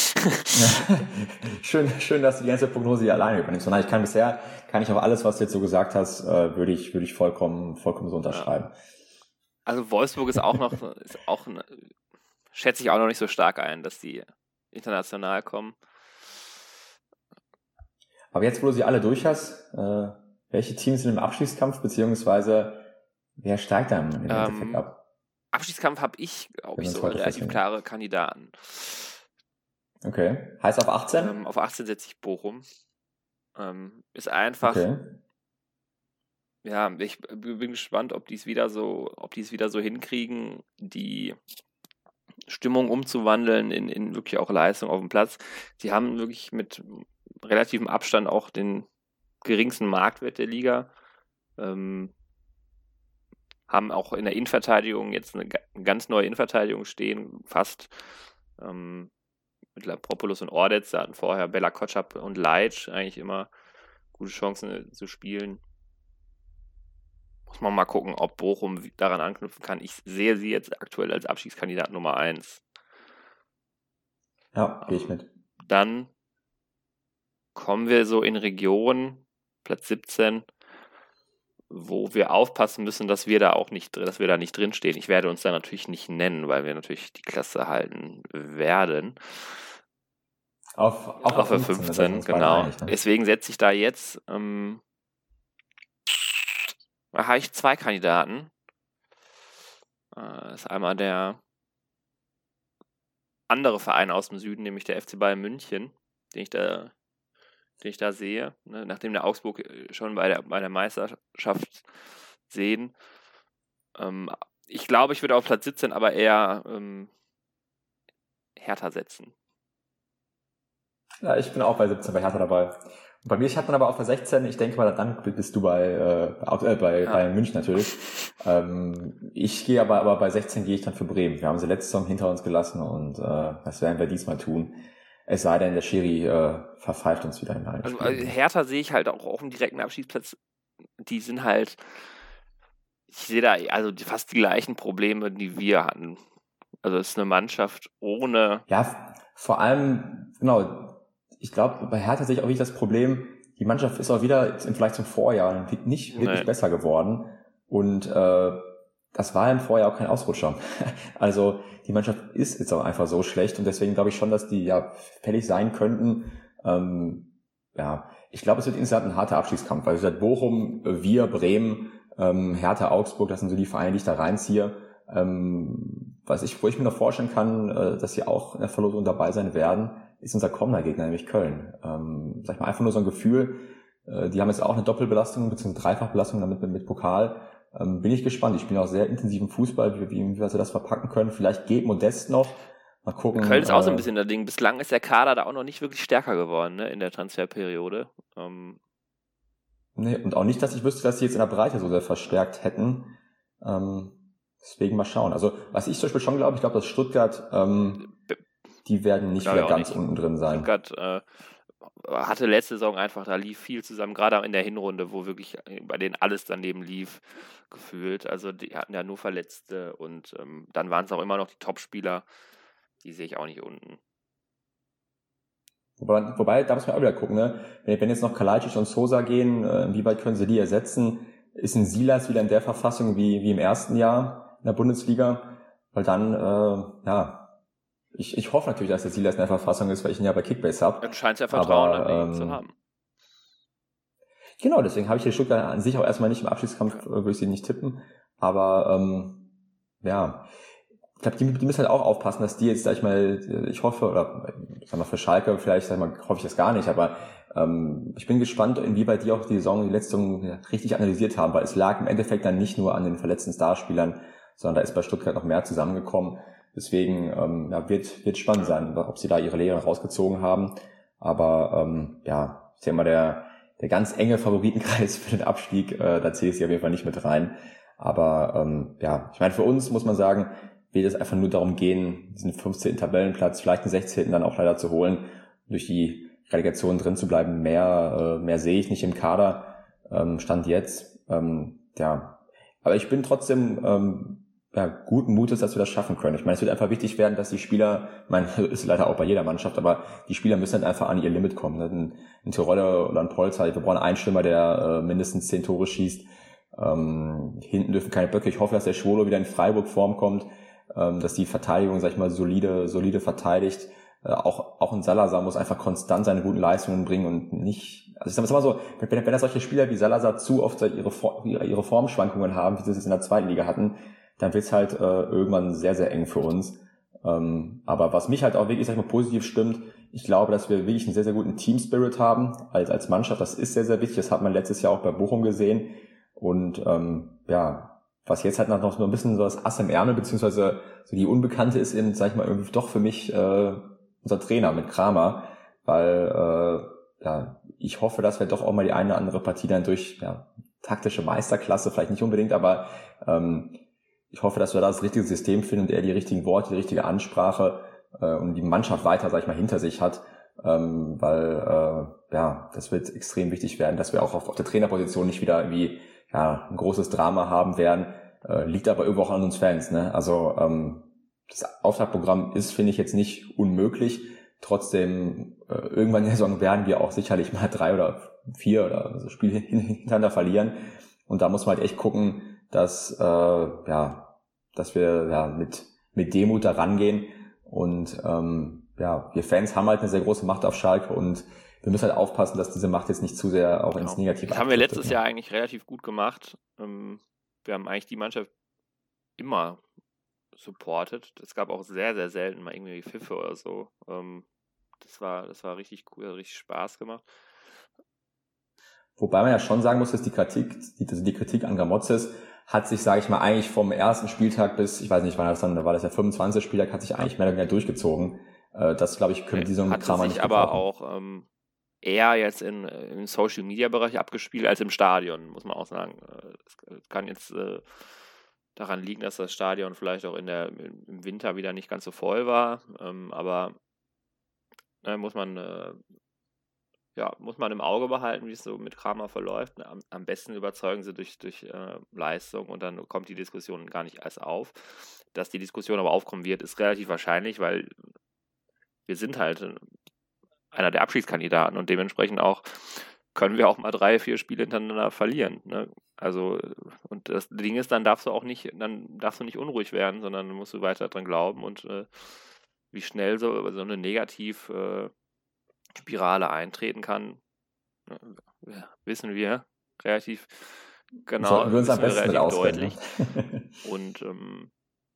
schön, schön, dass du die ganze Prognose hier alleine übernimmst. Ich kann bisher, kann ich auf alles, was du jetzt so gesagt hast, würde ich, würde ich vollkommen, vollkommen so unterschreiben. Ja. Also Wolfsburg ist auch noch, ist auch, schätze ich auch noch nicht so stark ein, dass die international kommen. Aber jetzt, wo du sie alle durch hast, äh, welche Teams sind im Abstiegskampf, beziehungsweise wer steigt dann im Endeffekt ähm, ab? Abstiegskampf habe ich, glaube ich, so relativ klare Kandidaten. Okay. Heißt auf achtzehn? Ähm, auf achtzehn setze ich Bochum. Ähm, ist einfach. Okay. Ja, ich bin gespannt, ob die es wieder so, ob die es wieder so hinkriegen, die Stimmung umzuwandeln in, in wirklich auch Leistung auf dem Platz. Sie haben wirklich mit relativem Abstand auch den geringsten Marktwert der Liga. Ähm, haben auch in der Innenverteidigung jetzt eine, eine ganz neue Innenverteidigung stehen, fast ähm, mit Lapropoulos und Ordetz, da hatten vorher Bella Kotschap und Leitsch eigentlich immer gute Chancen zu spielen. Muss man mal gucken, ob Bochum daran anknüpfen kann. Ich sehe sie jetzt aktuell als Abstiegskandidat Nummer eins. Ja, gehe ich mit. Dann kommen wir so in Region, Platz siebzehn, wo wir aufpassen müssen, dass wir da auch nicht, dass wir da nicht drinstehen. Ich werde uns da natürlich nicht nennen, weil wir natürlich die Klasse halten werden. Auf, auf, auf fünfzehn, fünfzehn genau. Einig, ne? Deswegen setze ich da jetzt, ähm, da habe ich zwei Kandidaten. Äh, das ist einmal der andere Verein aus dem Süden, nämlich der F C Bayern München, den ich da den ich da sehe, ne, nachdem der Augsburg schon bei der, bei der Meisterschaft sehen. Ähm, ich glaube, ich würde auf Platz siebzehn aber eher ähm, Hertha setzen. Ja, ich bin auch bei siebzehn bei Hertha dabei. Bei mir hat man aber auf der sechzehn, ich denke mal, dann bist du bei äh, bei, ja. bei München natürlich. ähm, ich gehe aber, aber bei sechzehn gehe ich dann für Bremen. Wir haben sie letzte Saison hinter uns gelassen und äh, das werden wir diesmal tun. Es sei denn, der Schiri äh, verpfeift uns wieder hinein. Also, also Hertha sehe ich halt auch auf dem direkten Abschiedsplatz, die sind halt, ich sehe da also fast die gleichen Probleme, die wir hatten. Also es ist eine Mannschaft ohne... Ja, vor allem, genau, ich glaube, bei Hertha sehe ich auch wirklich das Problem, die Mannschaft ist auch wieder im Vergleich zum Vorjahr nicht wirklich Nein. besser geworden. Und äh, das war im Vorjahr auch kein Ausrutscher. Also die Mannschaft ist jetzt auch einfach so schlecht und deswegen glaube ich schon, dass die ja fällig sein könnten. Ähm, ja, ich glaube, es wird insgesamt ein harter Abstiegskampf, weil seit Bochum, wir, Bremen, ähm, Hertha, Augsburg, das sind so die Vereine, die ich da reinziehe. Ähm, was ich, wo ich mir noch vorstellen kann, äh, dass sie auch in der Verlosung dabei sein werden, ist unser kommender Gegner, nämlich Köln. Ähm, sag ich mal, einfach nur so ein Gefühl, äh, die haben jetzt auch eine Doppelbelastung bzw. Dreifachbelastung damit mit, mit Pokal. Ähm, bin ich gespannt. Ich bin auch sehr intensiv im Fußball, wie, wie, wie wir das verpacken können. Vielleicht geht Modest noch. Mal gucken. Köln ist auch so ein bisschen das Ding. Bislang ist der Kader da auch noch nicht wirklich stärker geworden, ne, in der Transferperiode. Ähm. Nee, und auch nicht, dass ich wüsste, dass sie jetzt in der Breite so sehr verstärkt hätten. Ähm, deswegen mal schauen. Also, was ich zum Beispiel schon glaube, ich glaube, dass Stuttgart, ähm, die werden nicht wieder ganz nicht. unten drin sein. Stuttgart äh, hatte letzte Saison einfach, da lief viel zusammen, gerade in der Hinrunde, wo wirklich bei denen alles daneben lief, gefühlt. Also die hatten ja nur Verletzte und ähm, dann waren es auch immer noch die Topspieler. Die sehe ich auch nicht unten. Wobei, wobei da muss man auch wieder gucken, ne? Wenn, wenn jetzt noch Kalajdzic und Sosa gehen, äh, inwieweit können sie die ersetzen? Ist ein Silas wieder in der Verfassung wie, wie im ersten Jahr in der Bundesliga? Weil dann, äh, ja, Ich, ich hoffe natürlich, dass der Silas in der Verfassung ist, weil ich ihn ja bei Kickbase habe. Du scheinst ja Vertrauen aber, an ihn ähm, zu haben. Genau, deswegen habe ich die Stuttgart an sich auch erstmal nicht im Abschiedskampf, okay. würde ich sie nicht tippen. Aber ähm, ja, ich glaube, die, die müssen halt auch aufpassen, dass die jetzt, sag ich mal, ich hoffe, oder sag mal für Schalke vielleicht, sag ich mal, hoffe ich das gar nicht, aber ähm, ich bin gespannt, inwieweit die auch die Saison, die letzte Saison richtig analysiert haben, weil es lag im Endeffekt dann nicht nur an den verletzten Starspielern, sondern da ist bei Stuttgart noch mehr zusammengekommen. Deswegen ähm, ja, wird wird spannend sein, ob sie da ihre Lehre rausgezogen haben. Aber ähm, ja, ich denke mal, der der ganz enge Favoritenkreis für den Abstieg, äh, da zähle ich sie auf jeden Fall nicht mit rein. Aber ähm, ja, ich meine, für uns muss man sagen, wird es einfach nur darum gehen, diesen fünfzehnten Tabellenplatz, vielleicht den sechzehnten dann auch leider zu holen, durch die Relegation drin zu bleiben. Mehr äh, mehr sehe ich nicht im Kader, ähm, Stand jetzt. Ähm, ja, aber ich bin trotzdem ähm, ja, guten Mutes, dass wir das schaffen können. Ich meine, es wird einfach wichtig werden, dass die Spieler, ich meine, ist leider auch bei jeder Mannschaft, aber die Spieler müssen halt einfach an ihr Limit kommen. Ein, ein Tiroler oder ein Polzer, wir brauchen einen Stürmer, der äh, mindestens zehn Tore schießt. Ähm, hinten dürfen keine Böcke. Ich hoffe, dass der Schwolo wieder in Freiburg-Form kommt, ähm, dass die Verteidigung, sag ich mal, solide, solide verteidigt. Äh, auch, auch ein Salazar muss einfach konstant seine guten Leistungen bringen und nicht, also ich sag mal so, wenn, wenn das solche Spieler wie Salazar zu oft ihre, ihre Formschwankungen haben, wie sie es in der zweiten Liga hatten, dann wird's halt äh, irgendwann sehr, sehr eng für uns. Ähm, aber was mich halt auch wirklich, sag ich mal, positiv stimmt, ich glaube, dass wir wirklich einen sehr, sehr guten Team-Spirit haben als, als Mannschaft. Das ist sehr, sehr wichtig. Das hat man letztes Jahr auch bei Bochum gesehen. Und ähm, ja, was jetzt halt noch so ein bisschen so das Ass im Ärmel, beziehungsweise so die Unbekannte ist eben, sag ich mal, irgendwie doch für mich äh, unser Trainer mit Kramer. Weil äh, ja, ich hoffe, dass wir doch auch mal die eine oder andere Partie dann durch ja, taktische Meisterklasse, vielleicht nicht unbedingt, aber ähm, ich hoffe, dass wir da das richtige System finden und er die richtigen Worte, die richtige Ansprache äh, und die Mannschaft weiter, sag ich mal, hinter sich hat, ähm, weil äh, ja, das wird extrem wichtig werden, dass wir auch auf, auf der Trainerposition nicht wieder irgendwie ja ein großes Drama haben werden, äh, liegt aber irgendwo auch an uns Fans, ne? Also ähm, das Auftaktprogramm ist, finde ich, jetzt nicht unmöglich. Trotzdem äh, irgendwann in der Saison werden wir auch sicherlich mal drei oder vier oder so Spiele hintereinander verlieren und da muss man halt echt gucken, dass äh, ja dass wir ja mit mit Demut da rangehen und ähm, ja, wir Fans haben halt eine sehr große Macht auf Schalke und wir müssen halt aufpassen, dass diese Macht jetzt nicht zu sehr auch genau. ins Negative Das haben wir letztes Jahr eigentlich relativ gut gemacht. Ähm, wir haben eigentlich die Mannschaft immer supportet. Es gab auch sehr, sehr selten mal irgendwie Pfiffe oder so. Ähm, das war das war richtig cool, hat richtig Spaß gemacht. Wobei man ja schon sagen muss, dass die Kritik, die, also die Kritik an Gramotzes hat sich, sage ich mal, eigentlich vom ersten Spieltag bis, ich weiß nicht, wann das dann, da war das ja fünfundzwanzigster Spieltag, hat sich eigentlich mehr oder weniger durchgezogen. Das, glaube ich, können die so mit Kramer nicht gebrauchen. Aber auch ähm, eher jetzt in, im Social-Media-Bereich abgespielt als im Stadion, muss man auch sagen. Es kann jetzt äh, daran liegen, dass das Stadion vielleicht auch in der, im Winter wieder nicht ganz so voll war, ähm, aber äh, muss man äh, ja, muss man im Auge behalten, wie es so mit Kramer verläuft. Am, am besten überzeugen sie durch, durch äh, Leistung und dann kommt die Diskussion gar nicht erst auf. Dass die Diskussion aber aufkommen wird, ist relativ wahrscheinlich, weil wir sind halt einer der Abschiedskandidaten und dementsprechend auch können wir auch mal drei, vier Spiele hintereinander verlieren. Ne? Also, und das Ding ist, dann darfst du auch nicht, dann darfst du nicht unruhig werden, sondern musst du weiter dran glauben und äh, wie schnell so, so eine Negativ äh, Spirale eintreten kann, ja, wissen wir relativ genau, sollten wir uns am besten relativ deutlich. Und ähm,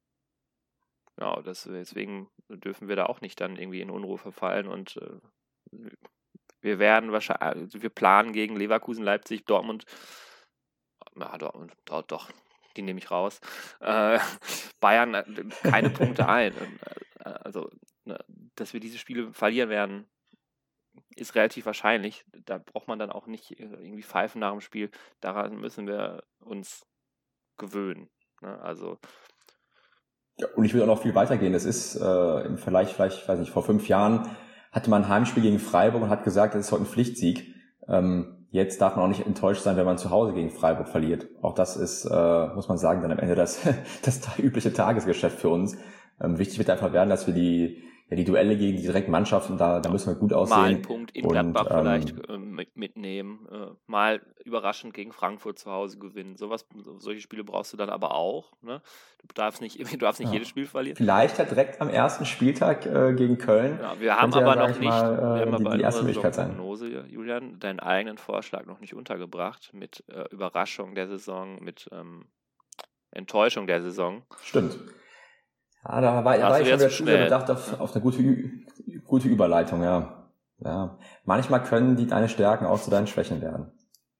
ja, das, deswegen dürfen wir da auch nicht dann irgendwie in Unruhe verfallen und äh, wir werden wahrscheinlich, also wir planen gegen Leverkusen, Leipzig, Dortmund, na, Dortmund, doch, doch, die nehme ich raus, äh, Bayern keine Punkte ein. Also, dass wir diese Spiele verlieren werden, ist relativ wahrscheinlich. Da braucht man dann auch nicht irgendwie pfeifen nach dem Spiel. Daran müssen wir uns gewöhnen. Ne? Also ja, und ich will auch noch viel weitergehen. Das ist äh, im Vergleich, vielleicht, weiß nicht, vor fünf Jahren hatte man ein Heimspiel gegen Freiburg und hat gesagt, das ist heute ein Pflichtsieg. Ähm, jetzt darf man auch nicht enttäuscht sein, wenn man zu Hause gegen Freiburg verliert. Auch das ist, äh, muss man sagen, dann am Ende das, das übliche Tagesgeschäft für uns. Ähm, wichtig wird einfach werden, dass wir die Ja, die Duelle gegen die direkten Mannschaften, da, da müssen wir gut aussehen. Mal einen Punkt in Gladbach und, ähm, vielleicht äh, mit, mitnehmen, äh, mal überraschend gegen Frankfurt zu Hause gewinnen. Sowas, solche Spiele brauchst du dann aber auch. Ne? Du darfst nicht, du darfst nicht ja. jedes Spiel verlieren. Vielleicht ja direkt am ersten Spieltag äh, gegen Köln. Ja, wir haben aber ja, noch nicht mal, äh, wir haben die, aber die erste Möglichkeit sein. Prognose, Julian, deinen eigenen Vorschlag noch nicht untergebracht mit äh, Überraschung der Saison, mit ähm, Enttäuschung der Saison. Stimmt. Ja, da war, war ich schon wieder zu bedacht auf, auf eine gute, gute Überleitung, ja. ja. Manchmal können die deine Stärken auch zu deinen Schwächen werden.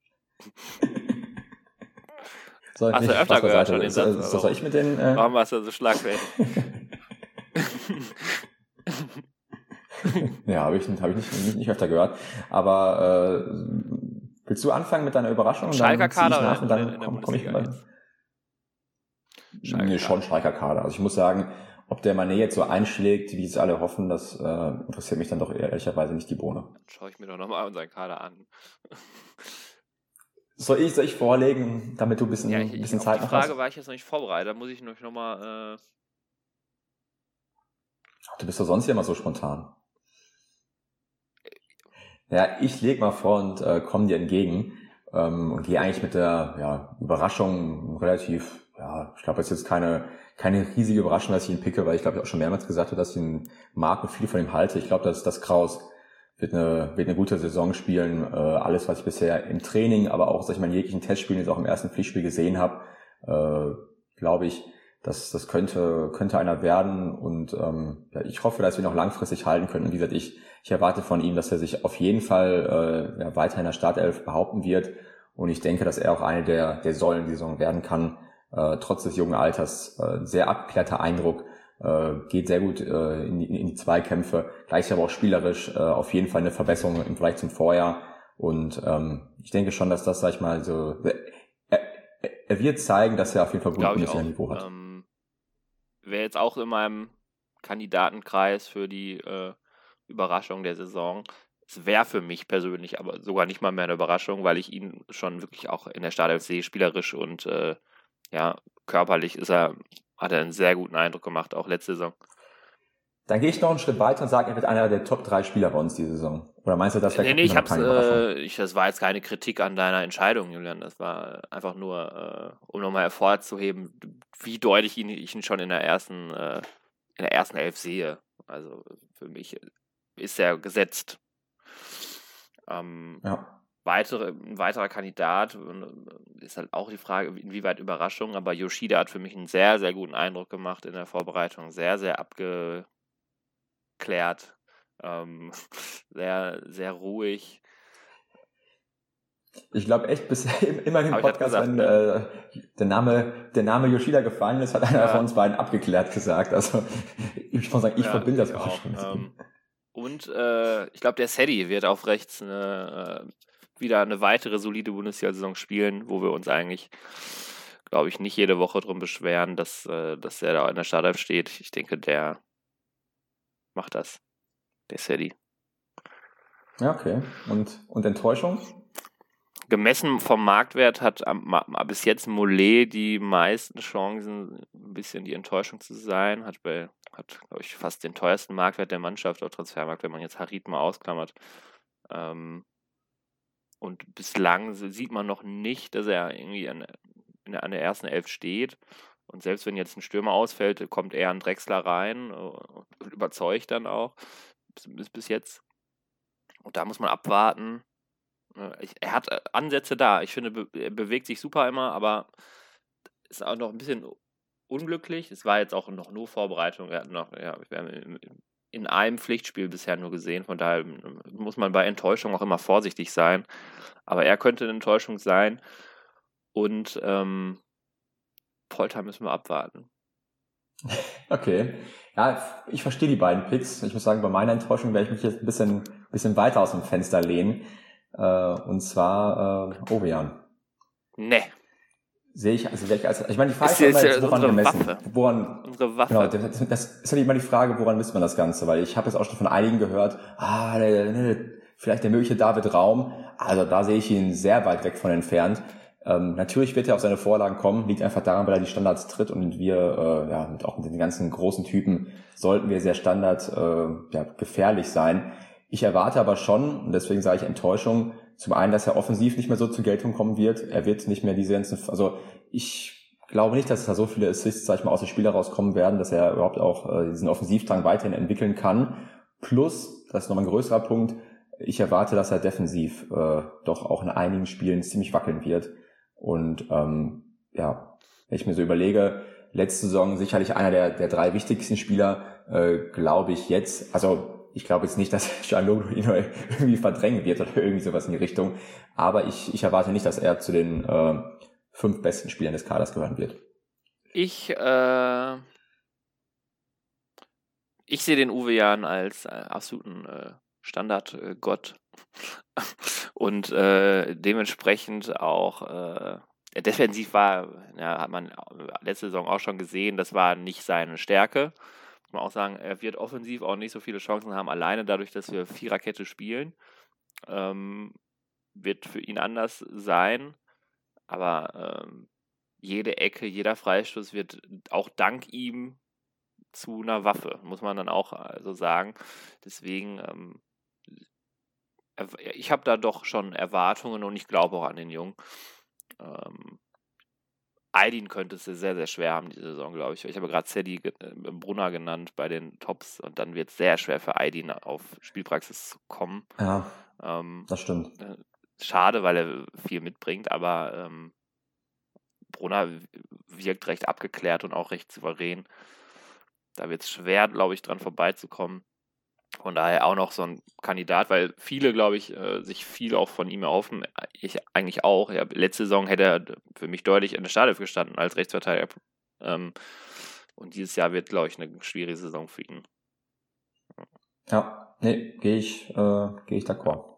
soll Hast nicht, du öfter gehört schon den Satz? Das soll ich mit den... Äh Warum warst du so schlagfertig? ja, habe ich, hab ich nicht, nicht, nicht öfter gehört. Aber äh, willst du anfangen mit deiner Überraschung? Schalker Kader nach und dann in, in komm, komm ich mal. Schalker. Nee, schon Schalker Kader. Also ich muss sagen, ob der Mané jetzt so einschlägt, wie es alle hoffen, das äh, interessiert mich dann doch ehrlicherweise nicht die Bohne. Dann schaue ich mir doch nochmal unseren Kader an. Soll ich, soll ich vorlegen, damit du ein bisschen, ja, ich, ein bisschen ich, Zeit noch hast? Die Frage war ich jetzt noch nicht vorbereitet, da muss ich noch mal... Äh du bist doch sonst ja immer so spontan. Ja, ich leg mal vor und äh, komme dir entgegen ähm, und gehe eigentlich mit der ja, Überraschung relativ... Ja, ich glaube, das ist jetzt keine, keine riesige Überraschung, dass ich ihn picke, weil ich glaube, ich auch schon mehrmals gesagt habe, dass ich ihn mag und viel von ihm halte. Ich glaube, dass das Kraus wird eine, wird eine gute Saison spielen. Äh, alles, was ich bisher im Training, aber auch, sag ich mal, in jeglichen Testspielen jetzt auch im ersten Pflichtspiel gesehen habe, äh, glaube ich, dass das könnte, könnte einer werden. Und ähm, ja, ich hoffe, dass wir ihn auch langfristig halten können. Und wie gesagt, ich, ich erwarte von ihm, dass er sich auf jeden Fall äh, ja, weiter in der Startelf behaupten wird. Und ich denke, dass er auch eine der, der Säulen der Saison werden kann. Äh, trotz des jungen Alters, äh, sehr abgeklärter Eindruck, äh, geht sehr gut äh, in, die, in die Zweikämpfe, gleich aber auch spielerisch äh, auf jeden Fall eine Verbesserung im Vergleich zum Vorjahr und ähm, ich denke schon, dass das, sag ich mal, so er, er wird zeigen, dass er auf jeden Fall gut Bundesliga-Niveau hat. Ähm, wäre jetzt auch in meinem Kandidatenkreis für die äh, Überraschung der Saison. Es wäre für mich persönlich aber sogar nicht mal mehr eine Überraschung, weil ich ihn schon wirklich auch in der Startelf sehe, spielerisch und äh, ja, körperlich ist er, hat er einen sehr guten Eindruck gemacht, auch letzte Saison. Dann gehe ich noch einen Schritt weiter und sage, er wird einer der Top drei Spieler bei uns diese Saison. Oder meinst du, das wäre nee, nee, ich hab's, äh, ich, das war jetzt keine Kritik an deiner Entscheidung, Julian. Das war einfach nur, äh, um nochmal hervorzuheben, wie deutlich ihn, ich ihn schon in der ersten, äh, in der ersten Elf sehe. Also für mich ist er gesetzt. Ähm, ja. Weitere, ein weiterer Kandidat ist halt auch die Frage, inwieweit Überraschung, aber Yoshida hat für mich einen sehr, sehr guten Eindruck gemacht in der Vorbereitung, sehr, sehr abgeklärt, ähm, sehr, sehr ruhig. Ich glaube echt, bisher immer im Podcast, gesagt, wenn ja. äh, der Name der Name Yoshida gefallen ist, hat einer ja. von uns beiden abgeklärt gesagt. Also ich muss sagen, ich ja, verbinde das ich auch schon. Ähm, Und äh, ich glaube, der Sedi wird auf rechts eine, äh, wieder eine weitere solide Bundesliga-Saison spielen, wo wir uns eigentlich, glaube ich, nicht jede Woche drum beschweren, dass, äh, dass er da in der Startelf steht. Ich denke, der macht das, der Sedi. Ja, okay. Und, und Enttäuschung? Gemessen vom Marktwert hat am, bis jetzt Mollet die meisten Chancen, ein bisschen die Enttäuschung zu sein. Hat, bei, hat glaube ich, fast den teuersten Marktwert der Mannschaft auf Transfermarkt, wenn man jetzt Harit mal ausklammert. Ähm, und bislang sieht man noch nicht, dass er irgendwie an, in der, an der ersten Elf steht. Und selbst wenn jetzt ein Stürmer ausfällt, kommt eher ein Drexler rein und überzeugt dann auch bis, bis jetzt. Und da muss man abwarten. Ich, er hat Ansätze da. Ich finde, be- er bewegt sich super immer, aber ist auch noch ein bisschen unglücklich. Es war jetzt auch noch nur Vorbereitung. Er hat noch, ja, wir haben in einem Pflichtspiel bisher nur gesehen. Von daher muss man bei Enttäuschung auch immer vorsichtig sein. Aber er könnte eine Enttäuschung sein. Und ähm, Polter müssen wir abwarten. Okay. Ja, ich verstehe die beiden Picks. Ich muss sagen, bei meiner Enttäuschung werde ich mich jetzt ein bisschen, bisschen weiter aus dem Fenster lehnen. Äh, und zwar äh, Ovejan. Ne. Sehe ich, also ich, als, ich meine, die Frage ist, ist immer ja jetzt, woran gemessen? Waffe. Woran, unsere Waffe. Genau, das, das ist halt immer die Frage, woran misst man das Ganze? Weil ich habe jetzt auch schon von einigen gehört, ah, der, der, vielleicht der mögliche David Raum. Also da sehe ich ihn sehr weit weg von entfernt. Ähm, natürlich wird er auf seine Vorlagen kommen, liegt einfach daran, weil er die Standards tritt und wir, äh, ja, mit, auch mit den ganzen großen Typen sollten wir sehr Standard, äh, ja, gefährlich sein. Ich erwarte aber schon, und deswegen sage ich Enttäuschung, zum einen, dass er offensiv nicht mehr so zur Geltung kommen wird. Er wird nicht mehr diese ganzen, also ich glaube nicht, dass da so viele Assists, sag ich mal, aus dem Spiel herauskommen werden, dass er überhaupt auch äh, diesen Offensivdrang weiterhin entwickeln kann. Plus, das ist nochmal ein größerer Punkt, ich erwarte, dass er defensiv äh, doch auch in einigen Spielen ziemlich wackeln wird. Und ähm, ja, wenn ich mir so überlege, letzte Saison sicherlich einer der, der drei wichtigsten Spieler, äh, glaube ich jetzt, also ich glaube jetzt nicht, dass Çalhanoğlu ihn irgendwie verdrängen wird oder irgendwie sowas in die Richtung, aber ich, ich erwarte nicht, dass er zu den äh, fünf besten Spielern des Kaders gehören wird. Ich, äh, ich sehe den Uwe Jan als äh, absoluten äh, Standardgott äh, und äh, dementsprechend auch äh, defensiv war, ja, hat man letzte Saison auch schon gesehen, das war nicht seine Stärke. Muss man auch sagen, er wird offensiv auch nicht so viele Chancen haben, alleine dadurch, dass wir Viererkette spielen. Ähm, wird für ihn anders sein, aber ähm, jede Ecke, jeder Freistoß wird auch dank ihm zu einer Waffe, muss man dann auch also sagen. Deswegen, ähm, ich habe da doch schon Erwartungen und ich glaube auch an den Jungen. Ähm, Aydin könnte es sehr, sehr schwer haben diese Saison, glaube ich. Ich habe gerade Sedi äh, Brunner genannt bei den Tops und dann wird es sehr schwer für Aydin auf Spielpraxis zu kommen. Ja, ähm, das stimmt. Schade, weil er viel mitbringt, aber ähm, Brunner wirkt recht abgeklärt und auch recht souverän. Da wird es schwer, glaube ich, dran vorbeizukommen. Von daher auch noch so ein Kandidat, weil viele, glaube ich, äh, sich viel auch von ihm erhoffen. Ich eigentlich auch. Ja, letzte Saison hätte er für mich deutlich in der Startelf gestanden als Rechtsverteidiger. Ähm, und dieses Jahr wird, glaube ich, eine schwierige Saison für ihn. Ja, nee, gehe ich, äh, gehe ich d'accord.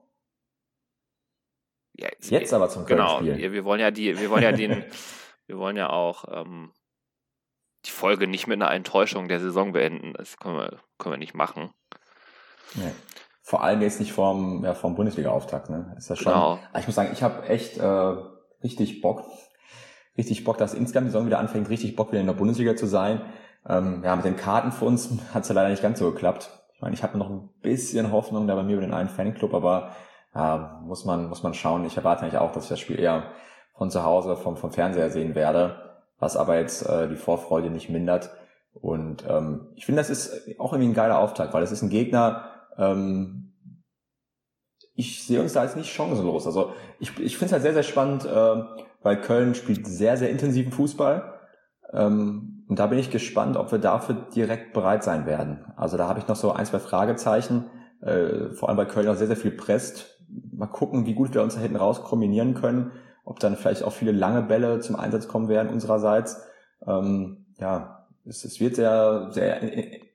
Ja, jetzt aber zum Köln-Spiel. Genau, wir wollen ja die, wir wollen ja den, wir wollen ja auch ähm, die Folge nicht mit einer Enttäuschung der Saison beenden. Das können wir, können wir nicht machen. Nee. Vor allem jetzt nicht vorm, ja, vorm Bundesliga-Auftakt, ne? Ist das schon. Genau. Ich muss sagen, ich habe echt äh, richtig Bock, richtig Bock, dass insgesamt die Saison wieder anfängt, richtig Bock wieder in der Bundesliga zu sein. Ähm, ja, mit den Karten für uns hat es ja leider nicht ganz so geklappt. Ich meine, ich hatte noch ein bisschen Hoffnung da bei mir über den einen Fanclub, aber ja, muss man muss man schauen. Ich erwarte eigentlich auch, dass ich das Spiel eher von zu Hause, vom vom Fernseher sehen werde, was aber jetzt äh, die Vorfreude nicht mindert. Und ähm, ich finde, das ist auch irgendwie ein geiler Auftakt, weil es ist ein Gegner. Ähm, ich sehe uns da jetzt nicht chancenlos. Also ich, ich finde es halt sehr, sehr spannend, äh, weil Köln spielt sehr, sehr intensiven Fußball. Ähm, und da bin ich gespannt, ob wir dafür direkt bereit sein werden. Also da habe ich noch so ein, zwei Fragezeichen. Äh, vor allem, weil Köln auch sehr, sehr viel presst. Mal gucken, wie gut wir uns da hinten raus kombinieren können. Ob dann vielleicht auch viele lange Bälle zum Einsatz kommen werden unsererseits. Ähm, ja, es, es wird sehr, sehr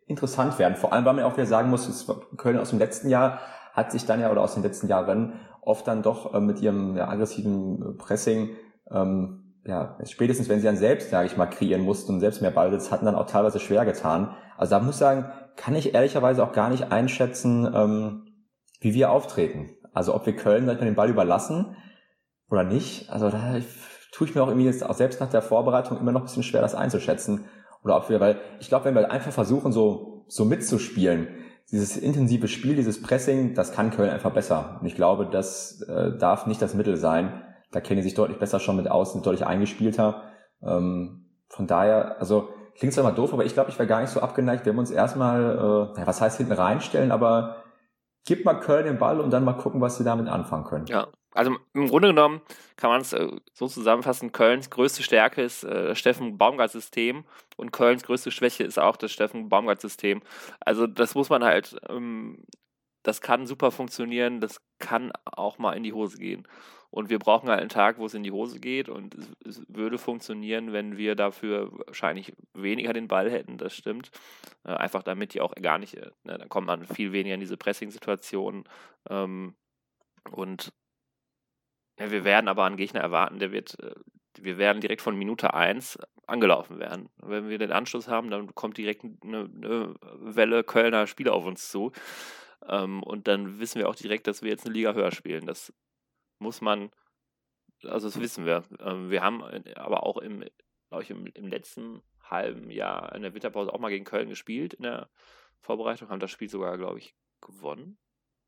interessant werden. Vor allem, weil man auch wieder sagen muss, es Köln aus dem letzten Jahr hat sich dann ja, oder aus den letzten Jahren oft dann doch äh, mit ihrem ja, aggressiven Pressing, ähm, ja, spätestens wenn sie dann selbst, sage ich mal, kreieren mussten und selbst mehr Ballbesitz hatten, dann auch teilweise schwer getan. Also da muss ich sagen, kann ich ehrlicherweise auch gar nicht einschätzen, ähm, wie wir auftreten. Also ob wir Köln, sag ich mal, den Ball überlassen oder nicht. Also da tue ich mir auch irgendwie jetzt auch selbst nach der Vorbereitung immer noch ein bisschen schwer, das einzuschätzen. Oder ob wir, weil ich glaube, wenn wir einfach versuchen, so so mitzuspielen, dieses intensive Spiel, dieses Pressing, das kann Köln einfach besser. Und ich glaube, das äh, darf nicht das Mittel sein. Da kennen die sich deutlich besser schon mit aus, sind deutlich eingespielter. Ähm, von daher, also klingt zwar immer doof, aber ich glaube, ich wäre gar nicht so abgeneigt, wenn wir uns erstmal, äh, ja, was heißt hinten reinstellen, aber gib mal Köln den Ball und dann mal gucken, was sie damit anfangen können. Ja, also im Grunde genommen kann man es äh, so zusammenfassen, Kölns größte Stärke ist äh, das Steffen Baumgart-System und Kölns größte Schwäche ist auch das Steffen Baumgart-System. Also das muss man halt, ähm, das kann super funktionieren, das kann auch mal in die Hose gehen. Und wir brauchen halt einen Tag, wo es in die Hose geht und es, es würde funktionieren, wenn wir dafür wahrscheinlich weniger den Ball hätten, das stimmt. Äh, einfach damit die auch gar nicht, äh, ne, dann kommt man viel weniger in diese Pressing-Situationen ähm, und ja, wir werden aber einen Gegner erwarten, der wird, äh, wir werden direkt von Minute eins angelaufen werden. Wenn wir den Anschluss haben, dann kommt direkt eine, eine Welle Kölner Spieler auf uns zu ähm, und dann wissen wir auch direkt, dass wir jetzt eine Liga höher spielen. Das muss man, also das wissen wir. Ähm, wir haben aber auch im, glaube ich, im, im letzten halben Jahr in der Winterpause auch mal gegen Köln gespielt in der Vorbereitung, haben das Spiel sogar, glaube ich, gewonnen.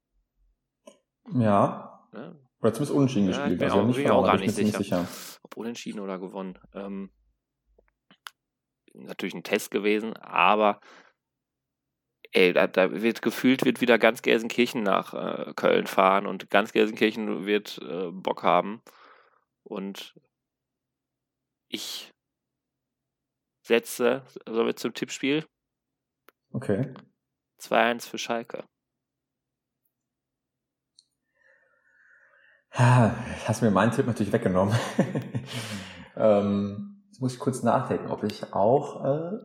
Ja. ja. Oder zumindest unentschieden ja, gespielt. Ich bin also auch, nicht bin verloren, auch gar aber ich nicht bin sicher, sicher, ob unentschieden oder gewonnen. Ähm, natürlich ein Test gewesen, aber ey, da, da wird gefühlt, wird wieder ganz Gelsenkirchen nach äh, Köln fahren und ganz Gelsenkirchen wird äh, Bock haben. Und ich setze, sollen wir zum Tippspiel? Okay. zwei eins für Schalke. Ja, hast mir meinen Tipp natürlich weggenommen. ähm, jetzt muss ich kurz nachdenken, ob ich auch... Äh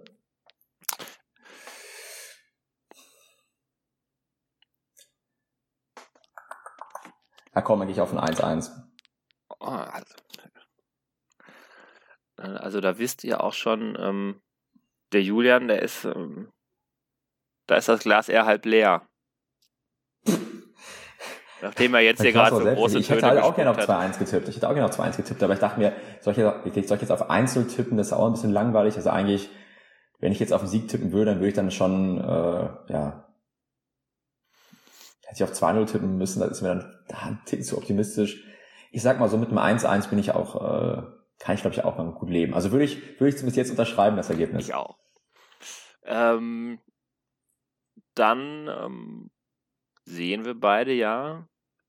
Ja, komm, dann gehe ich auf ein eins eins. Oh, also, also da wisst ihr auch schon, ähm, der Julian, der ist, ähm, da ist das Glas eher halb leer. Nachdem er jetzt hier gerade so große Ich Töne hätte halt auch gerne auf hat. zwei eins getippt. Ich hätte auch gerne auf zwei eins getippt, aber ich dachte mir, soll ich jetzt, soll ich jetzt auf eins null tippen? Das ist auch ein bisschen langweilig. Also eigentlich, wenn ich jetzt auf den Sieg tippen würde, dann würde ich dann schon, äh, ja, hätte ich auf zwei null tippen müssen. Das ist mir dann da ein Tick zu optimistisch. Ich sag mal so, mit einem eins eins bin ich auch, äh, kann ich glaube ich auch mal gut leben. Also würde ich, würde ich zumindest jetzt unterschreiben, das Ergebnis. Ich auch. Ähm, dann ähm, sehen wir beide ja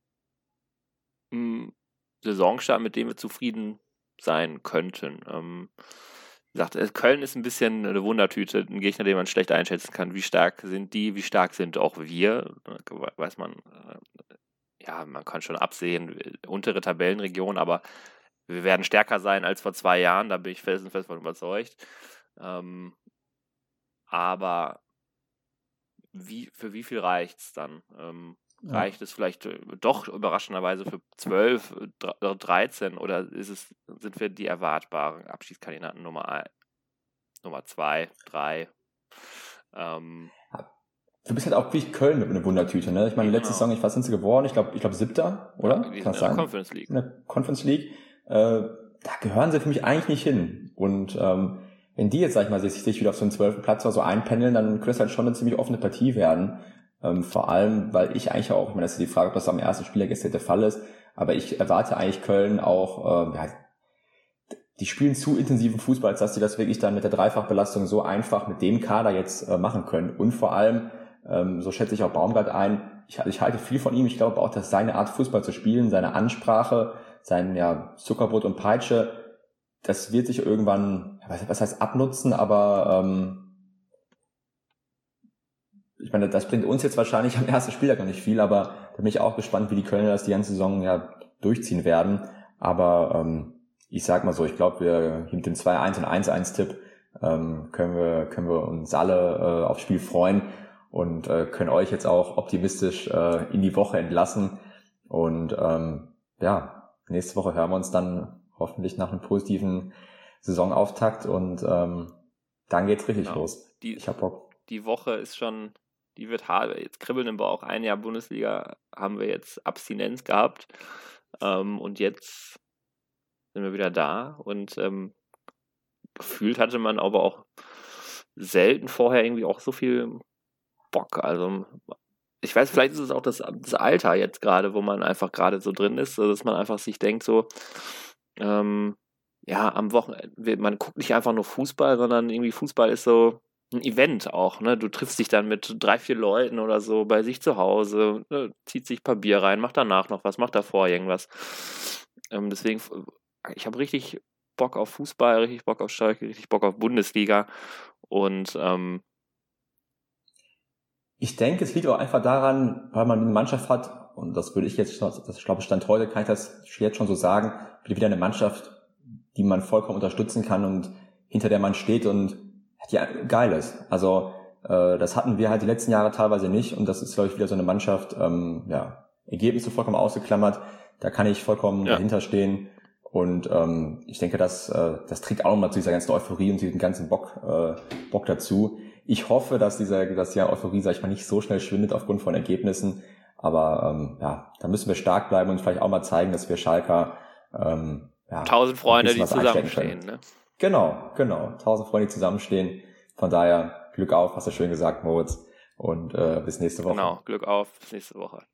einen Saisonstart, mit dem wir zufrieden sein könnten. Ähm, wie gesagt, Köln ist ein bisschen eine Wundertüte, ein Gegner, den man schlecht einschätzen kann. Wie stark sind die, wie stark sind auch wir? Weiß man, ja, man kann schon absehen, untere Tabellenregion, aber wir werden stärker sein als vor zwei Jahren, da bin ich felsenfest von überzeugt. Ähm, aber wie, für wie viel reicht es dann? Ähm, ja. Reicht es vielleicht doch überraschenderweise für zwölf, dreizehn oder ist es, sind wir die erwartbaren Abschiedskandidaten Nummer ein, Nummer zwei, drei? Ähm, Du bist halt auch wie Köln mit einer Wundertüte, ne? Ich meine, genau. Letzte Saison, ich was sind sie geworden? Ich glaube, ich glaube siebter, oder? Ja, Kann das sein? In der Conference League. In der Conference League. Äh, da gehören sie für mich eigentlich nicht hin. Und ähm, wenn die jetzt, sag ich mal, sich, sich wieder auf so einen zwölften Platz oder so einpendeln, dann könnte es halt schon eine ziemlich offene Partie werden. Ähm, vor allem, weil ich eigentlich auch, ich meine, das ist die Frage, ob das am ersten Spieler gestern der Fall ist, aber ich erwarte eigentlich Köln auch, äh, ja, die spielen zu intensiven Fußball, als dass die das wirklich dann mit der Dreifachbelastung so einfach mit dem Kader jetzt äh, machen können. Und vor allem, ähm, so schätze ich auch Baumgart ein, ich, ich halte viel von ihm, ich glaube auch, dass seine Art Fußball zu spielen, seine Ansprache, sein ja, Zuckerbrot und Peitsche, das wird sich irgendwann, was, was heißt abnutzen, aber ähm, ich meine, das bringt uns jetzt wahrscheinlich am ersten Spieltag noch nicht viel, aber da bin ich auch gespannt, wie die Kölner das die ganze Saison ja durchziehen werden. Aber ähm, ich sag mal so, ich glaube, wir mit dem zwei eins und eins eins Tipp ähm, können wir können wir uns alle äh, aufs Spiel freuen und äh, können euch jetzt auch optimistisch äh, in die Woche entlassen. Und ähm, ja, nächste Woche hören wir uns dann hoffentlich nach einem positiven Saisonauftakt und ähm, dann geht's richtig genau. los. Die, ich hab Bock. Die Woche ist schon, die wird hart. Jetzt kribbeln im Bauch. Ein Jahr Bundesliga haben wir jetzt Abstinenz gehabt ähm, und jetzt sind wir wieder da und ähm, gefühlt hatte man aber auch selten vorher irgendwie auch so viel Bock. Also ich weiß, vielleicht ist es auch das, das Alter jetzt gerade, wo man einfach gerade so drin ist, dass man einfach sich denkt so, ähm, ja, am Wochenende, man guckt nicht einfach nur Fußball, sondern irgendwie Fußball ist so ein Event auch, ne? Du triffst dich dann mit drei, vier Leuten oder so bei sich zu Hause, ne? Zieht sich ein paar Bier rein, macht danach noch was, macht davor irgendwas. Ähm, deswegen, ich habe richtig Bock auf Fußball, richtig Bock auf Schalke, richtig Bock auf Bundesliga und ähm, ich denke, es liegt auch einfach daran, weil man eine Mannschaft hat, und das würde ich jetzt, das ich glaube, Stand heute kann ich das jetzt schon so sagen, wieder eine Mannschaft, die man vollkommen unterstützen kann und hinter der man steht und die geil ist. Also äh, das hatten wir halt die letzten Jahre teilweise nicht und das ist, glaube ich, wieder so eine Mannschaft, ähm, ja, Ergebnisse vollkommen ausgeklammert, da kann ich vollkommen ja. dahinter stehen und ähm, ich denke, das, äh, das trägt auch nochmal zu dieser ganzen Euphorie und diesem ganzen Bock, äh, Bock dazu. Ich hoffe, dass dieser, dass die Euphorie, sag ich mal, nicht so schnell schwindet aufgrund von Ergebnissen. Aber ähm, ja, da müssen wir stark bleiben und vielleicht auch mal zeigen, dass wir Schalker ähm, ja, tausend Freunde, die zusammenstehen. Ne? Genau, genau. Tausend Freunde, die zusammenstehen. Von daher Glück auf, hast du schön gesagt, Moritz. Und äh, bis nächste Woche. Genau, Glück auf, bis nächste Woche.